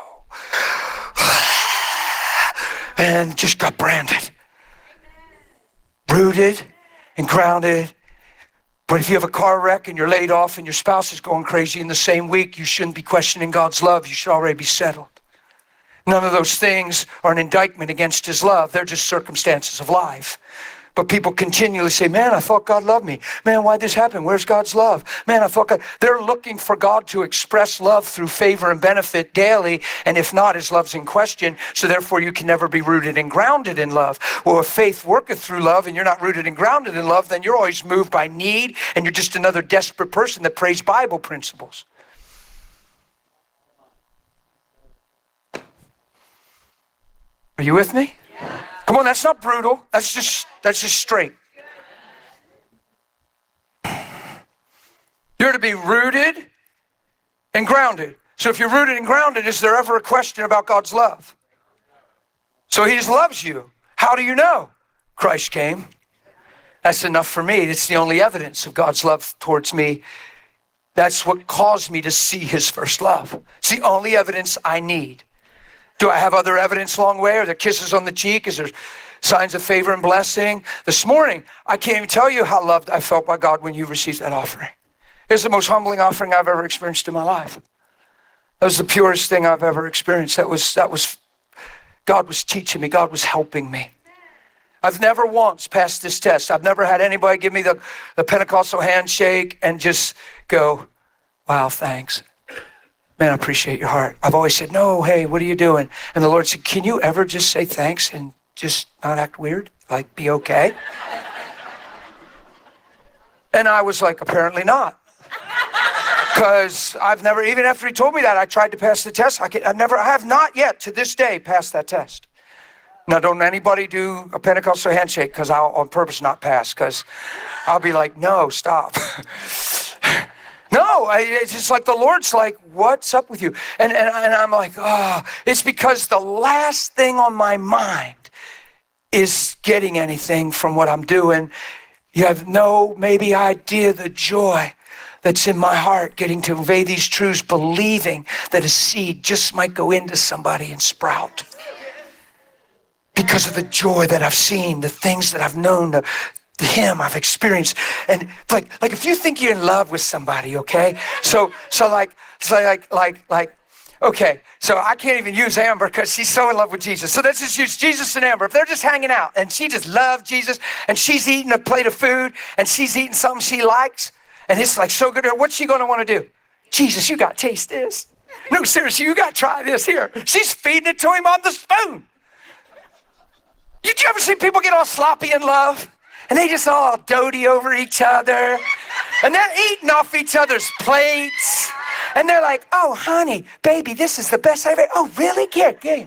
you. And just got branded. Rooted and grounded. But if you have a car wreck and you're laid off and your spouse is going crazy in the same week, you shouldn't be questioning God's love. You should already be settled. None of those things are an indictment against his love. They're just circumstances of life. But people continually say, man, I thought God loved me. Man, why'd this happen? Where's God's love? Man, I thought God... They're looking for God to express love through favor and benefit daily. And if not, his love's in question. So therefore, you can never be rooted and grounded in love. Well, if faith worketh through love and you're not rooted and grounded in love, then you're always moved by need. And you're just another desperate person that prays Bible principles. Are you with me? Yeah. Come on, that's not brutal. That's just straight. You're to be rooted and grounded. So if you're rooted and grounded, is there ever a question about God's love? So he just loves you. How do you know? Christ came. That's enough for me. It's the only evidence of God's love towards me. That's what caused me to see his first love. It's the only evidence I need. Do I have other evidence along the way? Are there kisses on the cheek? Is there signs of favor and blessing? This morning, I can't even tell you how loved I felt by God when you received that offering. It's the most humbling offering I've ever experienced in my life. That was the purest thing I've ever experienced. That was God was teaching me. God was helping me. I've never once passed this test. I've never had anybody give me the Pentecostal handshake and just go, wow, thanks. Man, I appreciate your heart. I've always said, no, hey, what are you doing? And the Lord said, can you ever just say thanks and just not act weird? Like, be okay? And I was like, apparently not. Because I've never, even after he told me that, I tried to pass the test. I have not yet to this day passed that test. Now, don't anybody do a Pentecostal handshake, because I'll on purpose not pass, because I'll be like, no, stop. No, it's just like the Lord's like, what's up with you? And I'm like, oh, it's because the last thing on my mind is getting anything from what I'm doing. You have no maybe idea the joy that's in my heart, getting to convey these truths, believing that a seed just might go into somebody and sprout. Because of the joy that I've seen, the things that I've known, the him I've experienced. And like if you think you're in love with somebody, okay? So okay, so I can't even use Amber because she's so in love with Jesus. So let's just use Jesus and Amber. If they're just hanging out and she just loves Jesus and she's eating a plate of food and she's eating something she likes and it's like so good to her, what's she gonna wanna do? Jesus, you gotta taste this. No, seriously, you gotta try this here. She's feeding it to him on the spoon. Did you ever see people get all sloppy in love? And they just all doty over each other. And they're eating off each other's plates. And they're like, oh, honey, baby, this is the best I've ever. Oh, really? Get game.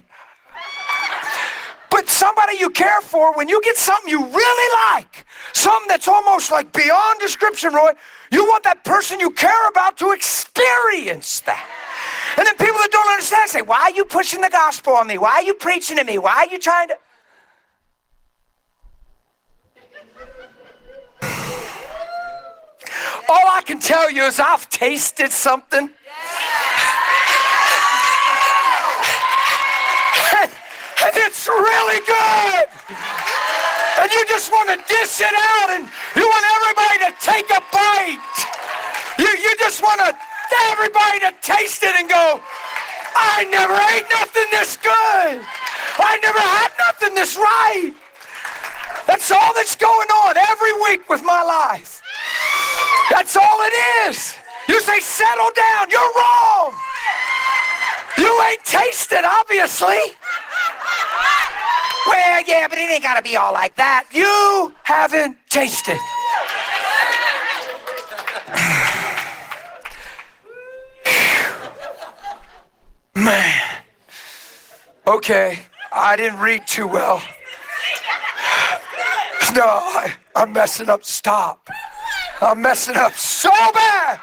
But somebody you care for, when you get something you really like, something that's almost like beyond description, Roy, you want that person you care about to experience that. And then people that don't understand say, why are you pushing the gospel on me? Why are you preaching to me? Why are you trying to... All I can tell you is I've tasted something. And it's really good. And you just want to dish it out and you want everybody to take a bite. You just want everybody to taste it and go, I never ate nothing this good. I never had nothing this right. That's all that's going on every week with my life. That's all it is. You say, settle down. You're wrong. You ain't tasted, obviously. Well, yeah, but it ain't got to be all like that. You haven't tasted. Man. Okay, I didn't read too well. No, I'm messing up. Stop. I'm messing up so bad.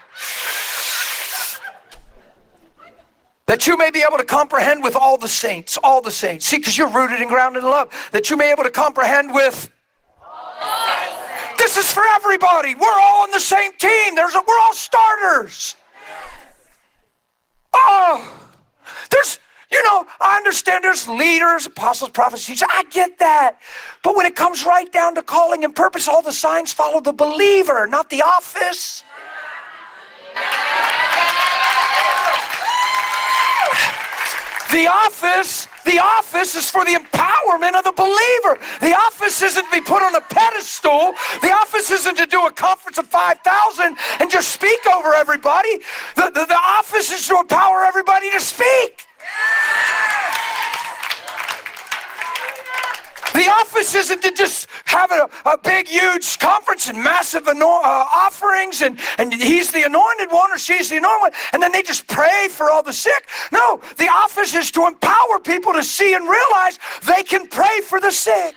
That you may be able to comprehend with all the saints. See, because you're rooted and grounded in love. That you may be able to comprehend with. This is for everybody. We're all on the same team. We're all starters. Oh, I understand there's leaders, apostles, prophets, teachers. I get that. But when it comes right down to calling and purpose, all the signs follow the believer, not the office. The office is for the empowerment of the believer. The office isn't to be put on a pedestal. The office isn't to do a conference of 5,000 and just speak over everybody. The office is to empower everybody to speak. The office isn't to just have a big, huge conference and massive offerings, and he's the anointed one or she's the anointed one, and then they just pray for all the sick. No, the office is to empower people to see and realize they can pray for the sick.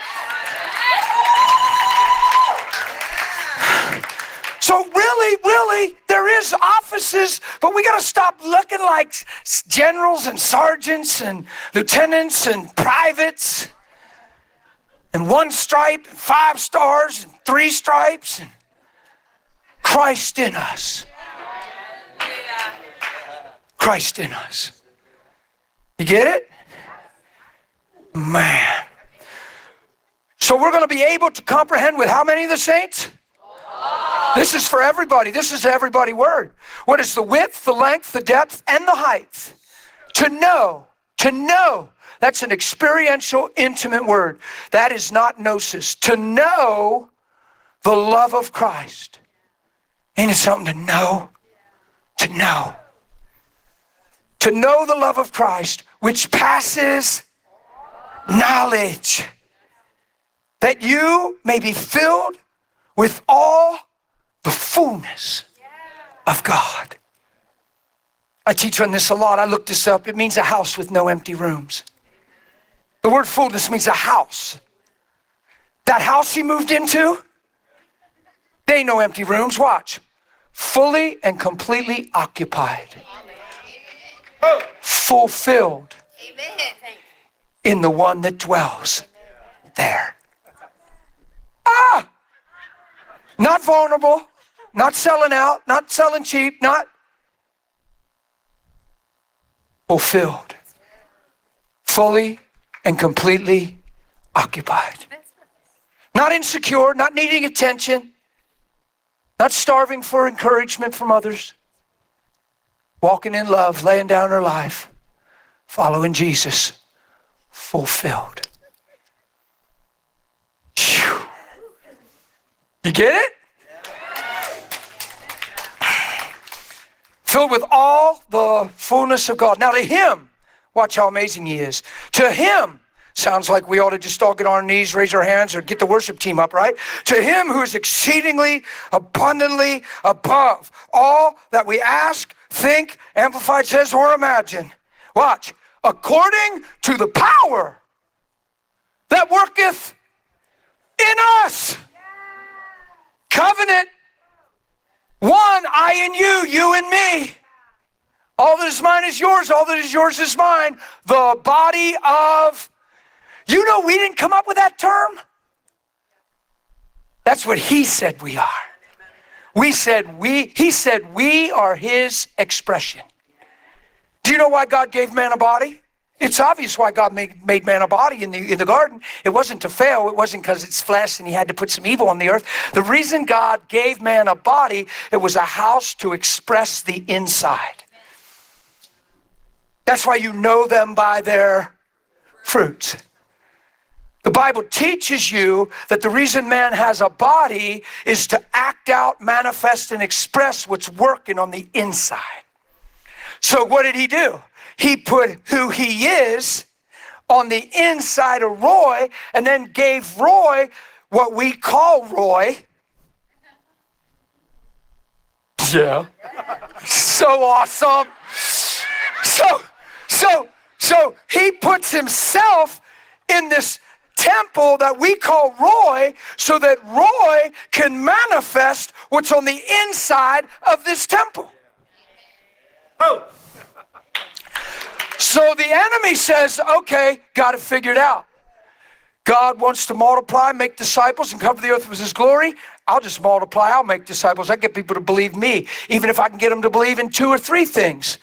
So really, there is offices, but we got to stop looking like generals and sergeants and lieutenants and privates. And 1 stripe, and 5 stars, and 3 stripes, and Christ in us. Christ in us. You get it? Man. So we're going to be able to comprehend with how many of the saints? This is for everybody. This is everybody word. What is the width, the length, the depth, and the height? To know. That's an experiential, intimate word. That is not gnosis. To know the love of Christ. Ain't it something to know? To know. To know the love of Christ, which passes knowledge. That you may be filled with all The fullness of God. I teach on this a lot. I looked this up. It means a house with no empty rooms. The word fullness means a house. That house he moved into, there ain't no empty rooms. Watch. Fully and completely occupied. Fulfilled in the one that dwells there. Not vulnerable, not selling out, not selling cheap, not fulfilled. Fully and completely occupied. Not insecure, not needing attention, not starving for encouragement from others. Walking in love, laying down her life, following Jesus, fulfilled. Phew. You get it? Filled with all the fullness of God. Now to him, watch how amazing he is. To him, sounds like we ought to just all get on our knees, raise our hands, or get the worship team up, right? To him who is exceedingly abundantly above all that we ask, think, Amplified says, or imagine. Watch. According to the power that worketh in us. Covenant. One, I and you and me. All that is mine is yours. All that is yours is mine. The body of... You know we didn't come up with that term. That's what he said we are. He said we are his expression. Do you know why God gave man a body? It's obvious why God made man a body in the garden. It wasn't to fail. It wasn't because it's flesh and he had to put some evil on the earth. The reason God gave man a body, it was a house to express the inside. That's why you know them by their fruits. The Bible teaches you that the reason man has a body is to act out, manifest, and express what's working on the inside. So what did he do? He put who he is on the inside of Roy and then gave Roy what we call Roy. Yeah. So awesome. So he puts himself in this temple that we call Roy so that Roy can manifest what's on the inside of this temple. Oh. So the enemy says, okay, got it figured out. God wants to multiply, make disciples, and cover the earth with his glory. I'll just multiply, I'll make disciples. I get people to believe me, even if I can get them to believe in 2 or 3 things.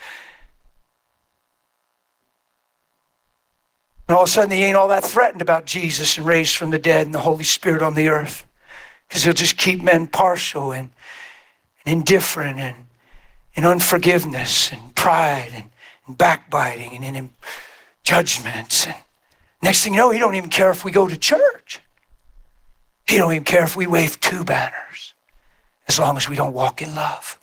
And all of a sudden, he ain't all that threatened about Jesus and raised from the dead and the Holy Spirit on the earth. Because he'll just keep men partial and indifferent and in unforgiveness and pride and backbiting and in judgments. And next thing you know, he don't even care if we go to church. He don't even care if we wave 2 banners, as long as we don't walk in love.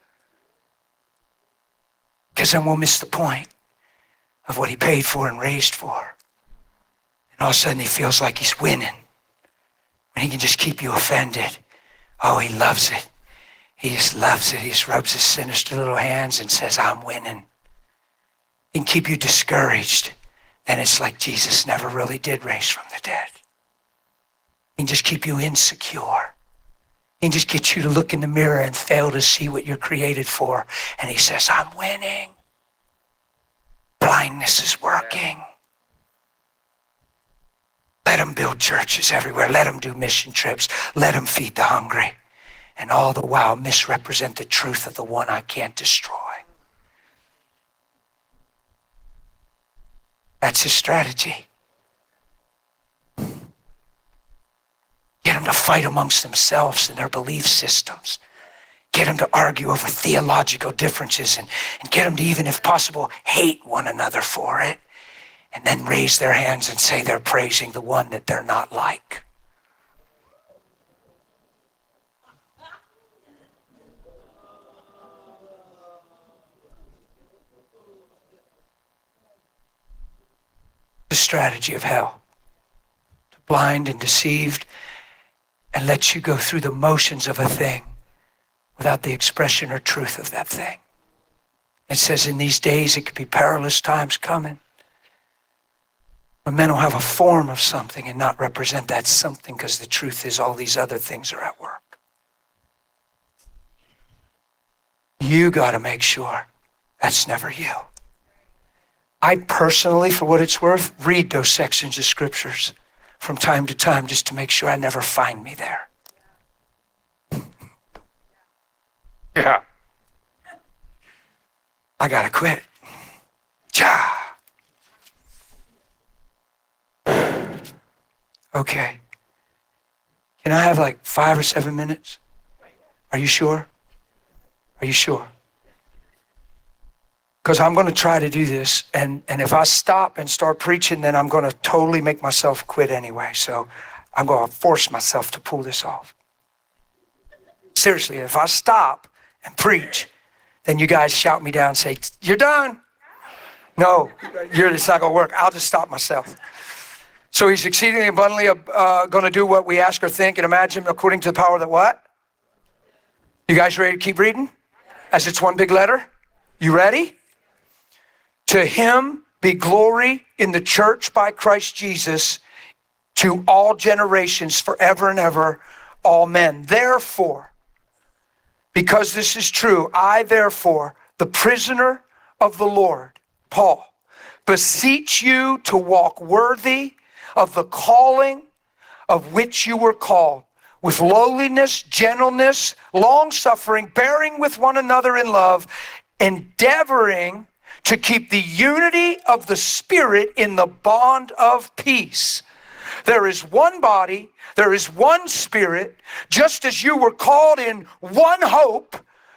Because then we'll miss the point of what he paid for and raised for. And all of a sudden he feels like he's winning. And he can just keep you offended. Oh, he loves it. He just loves it. He just rubs his sinister little hands and says, I'm winning. He can keep you discouraged. And it's like Jesus never really did raise from the dead. He can just keep you insecure. He can just get you to look in the mirror and fail to see what you're created for. And he says, I'm winning. Blindness is working. Let him build churches everywhere. Let him do mission trips. Let him feed the hungry. And all the while misrepresent the truth of the one I can't destroy. That's his strategy. Get them to fight amongst themselves and their belief systems. Get them to argue over theological differences and get them to, even if possible, hate one another for it. And then raise their hands and say they're praising the one that they're not like. The strategy of hell. To blind and deceive and let you go through the motions of a thing without the expression or truth of that thing. It says in these days it could be perilous times coming. But men will have a form of something and not represent that something, because the truth is all these other things are at work. You got to make sure that's never you. I personally, for what it's worth, read those sections of scriptures from time to time just to make sure I never find me there. Yeah. I got to quit. Ja. Okay. Can I have like 5 or 7 minutes? Are you sure? Are you sure? Because I'm going to try to do this, and if I stop and start preaching, then I'm going to totally make myself quit anyway. So I'm going to force myself to pull this off. Seriously, if I stop and preach, then you guys shout me down and say, "You're done." No, it's not going to work. I'll just stop myself. So he's exceedingly abundantly going to do what we ask or think and imagine according to the power that what? You guys ready to keep reading? As it's one big letter? You ready? To him be glory in the church by Christ Jesus to all generations forever and ever. Amen. Therefore, because this is true, I therefore, the prisoner of the Lord, Paul, beseech you to walk worthy of the calling of which you were called, with lowliness, gentleness, long-suffering, bearing with one another in love, endeavoring to keep the unity of the Spirit in the bond of peace. There is one body, there is one Spirit, just as you were called in one hope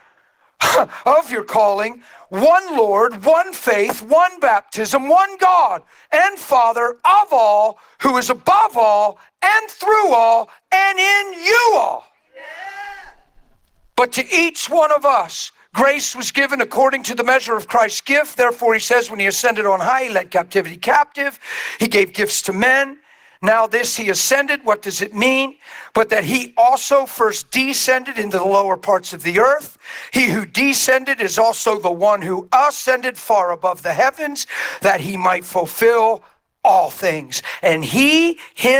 of your calling, one Lord, one faith, one baptism, one God and Father of all, who is above all and through all and in you all. But to each one of us, grace was given according to the measure of Christ's gift. Therefore, he says, when he ascended on high, he led captivity captive. He gave gifts to men. Now this he ascended, what does it mean? But that he also first descended into the lower parts of the earth. He who descended is also the one who ascended far above the heavens, that he might fulfill all things. And he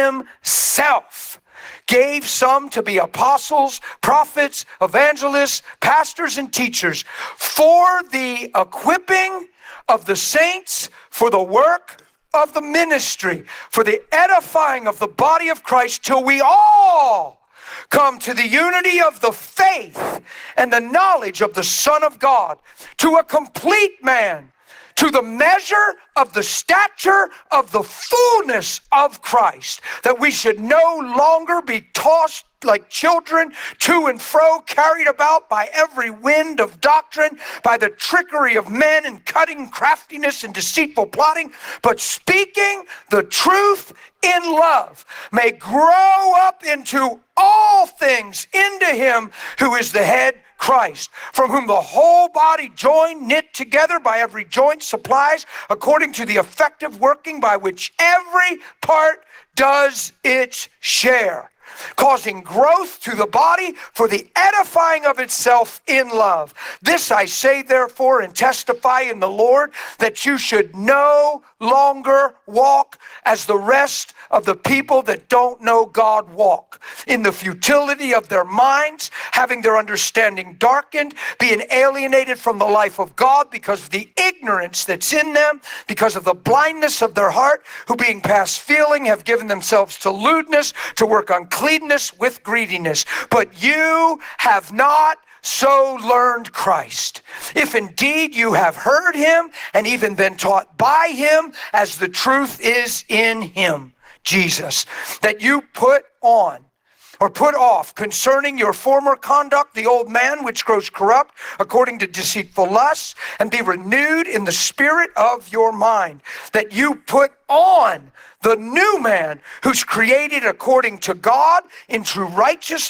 himself gave some to be apostles, prophets, evangelists, pastors, and teachers for the equipping of the saints, for the work of the ministry, for the edifying of the body of Christ, till we all come to the unity of the faith and the knowledge of the Son of God, to a complete man, to the measure of the stature of the fullness of Christ, that we should no longer be tossed like children to and fro, carried about by every wind of doctrine, by the trickery of men and cunning craftiness and deceitful plotting, but speaking the truth in love, may grow up into all things into him who is the head, Christ, from whom the whole body joined, knit together by every joint supplies, according to the effective working by which every part does its share, causing growth to the body for the edifying of itself in love. This I say therefore and testify in the Lord, that you should no longer walk as the rest of the people that don't know God walk, in the futility of their minds, having their understanding darkened, being alienated from the life of God because of the ignorance that's in them, because of the blindness of their heart, who being past feeling have given themselves to lewdness, to work uncleanness with greediness. But you have not so learned Christ, if indeed you have heard him and even been taught by him, as the truth is in him, Jesus, that you put on or put off concerning your former conduct the old man which grows corrupt according to deceitful lusts, and be renewed in the spirit of your mind, that you put on the new man, who's created according to God in true righteousness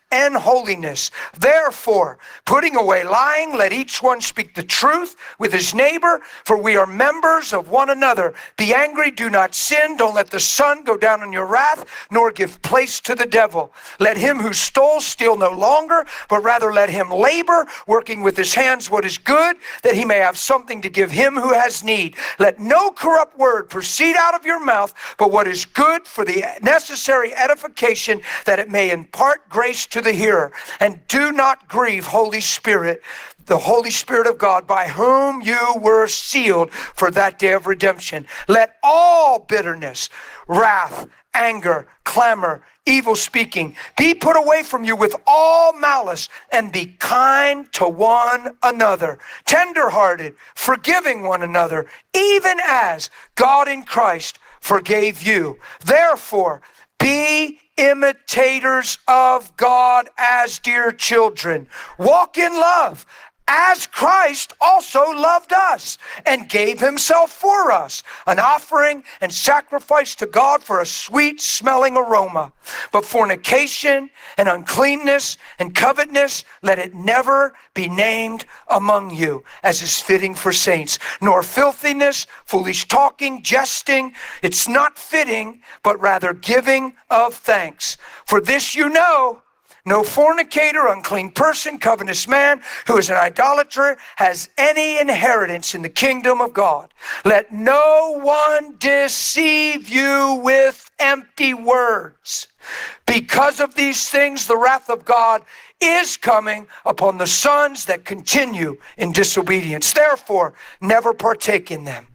and holiness. Therefore, putting away lying, let each one speak the truth with his neighbor, for we are members of one another. Be angry, do not sin. Don't let the sun go down on your wrath, nor give place to the devil. Let him who stole steal no longer, but rather let him labor, working with his hands what is good, that he may have something to give him who has need. Let no corrupt word proceed out of your mouth, but what is good for the necessary edification, that it may impart grace to the hearer. And do not grieve Holy Spirit, the Holy Spirit of God, by whom you were sealed for that day of redemption. Let all bitterness, wrath, anger, clamor, evil speaking be put away from you with all malice, and be kind to one another, tenderhearted, forgiving one another, even as God in Christ forgave you. Therefore, be imitators of God as dear children. Walk in love, as Christ also loved us and gave himself for us, an offering and sacrifice to God for a sweet-smelling aroma. But fornication and uncleanness and covetousness, let it never be named among you, as is fitting for saints, nor filthiness, foolish talking, jesting. It's not fitting, but rather giving of thanks. For this you know, no fornicator, unclean person, covetous man who is an idolater has any inheritance in the kingdom of God. Let no one deceive you with empty words. Because of these things, the wrath of God is coming upon the sons that continue in disobedience. Therefore, never partake in them.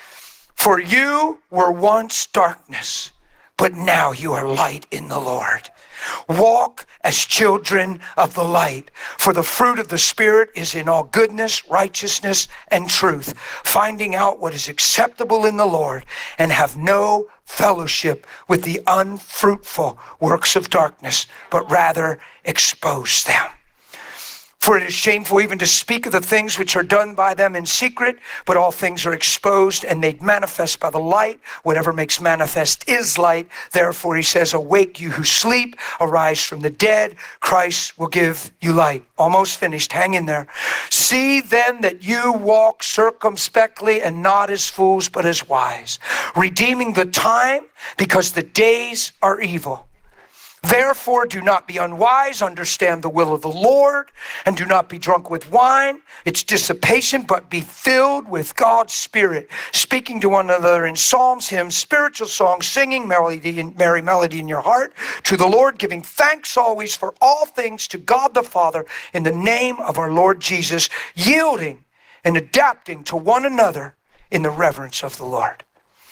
For you were once darkness, but now you are light in the Lord. Walk as children of the light, for the fruit of the Spirit is in all goodness, righteousness, and truth, finding out what is acceptable in the Lord, and have no fellowship with the unfruitful works of darkness, but rather expose them. For it is shameful even to speak of the things which are done by them in secret, but all things are exposed and made manifest by the light. Whatever makes manifest is light. Therefore, he says, awake you who sleep, arise from the dead. Christ will give you light. Almost finished. Hang in there. See then that you walk circumspectly and not as fools, but as wise, redeeming the time, because the days are evil. Therefore, do not be unwise, understand the will of the Lord, and do not be drunk with wine. It's dissipation, but be filled with God's Spirit, speaking to one another in psalms, hymns, spiritual songs, singing merry melody in your heart to the Lord, giving thanks always for all things to God the Father in the name of our Lord Jesus, yielding and adapting to one another in the reverence of the Lord.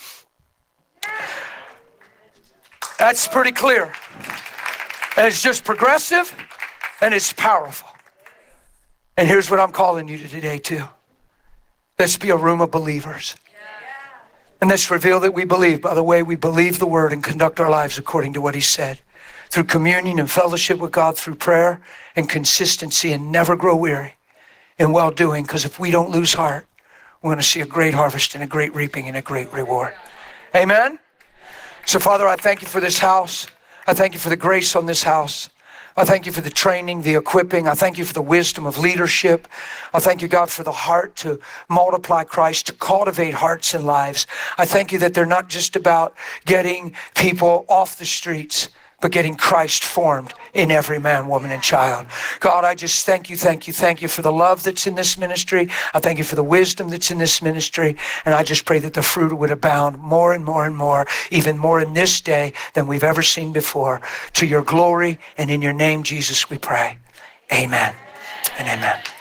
That's pretty clear. And it's just progressive and it's powerful. And here's what I'm calling you to today too. Let's be a room of believers. And let's reveal that we believe. By the way, we believe the word and conduct our lives according to what he said. Through communion and fellowship with God, through prayer and consistency, and never grow weary in well-doing. Because if we don't lose heart, we're going to see a great harvest and a great reaping and a great reward. Amen? So, Father, I thank you for this house. I thank you for the grace on this house. I thank you for the training, the equipping. I thank you for the wisdom of leadership. I thank you, God, for the heart to multiply Christ, to cultivate hearts and lives. I thank you that they're not just about getting people off the streets, but getting Christ formed in every man, woman, and child. God, I just thank you for the love that's in this ministry. I thank you for the wisdom that's in this ministry. And I just pray that the fruit would abound more and more and more, even more in this day than we've ever seen before. To your glory and in your name, Jesus, we pray. Amen and amen.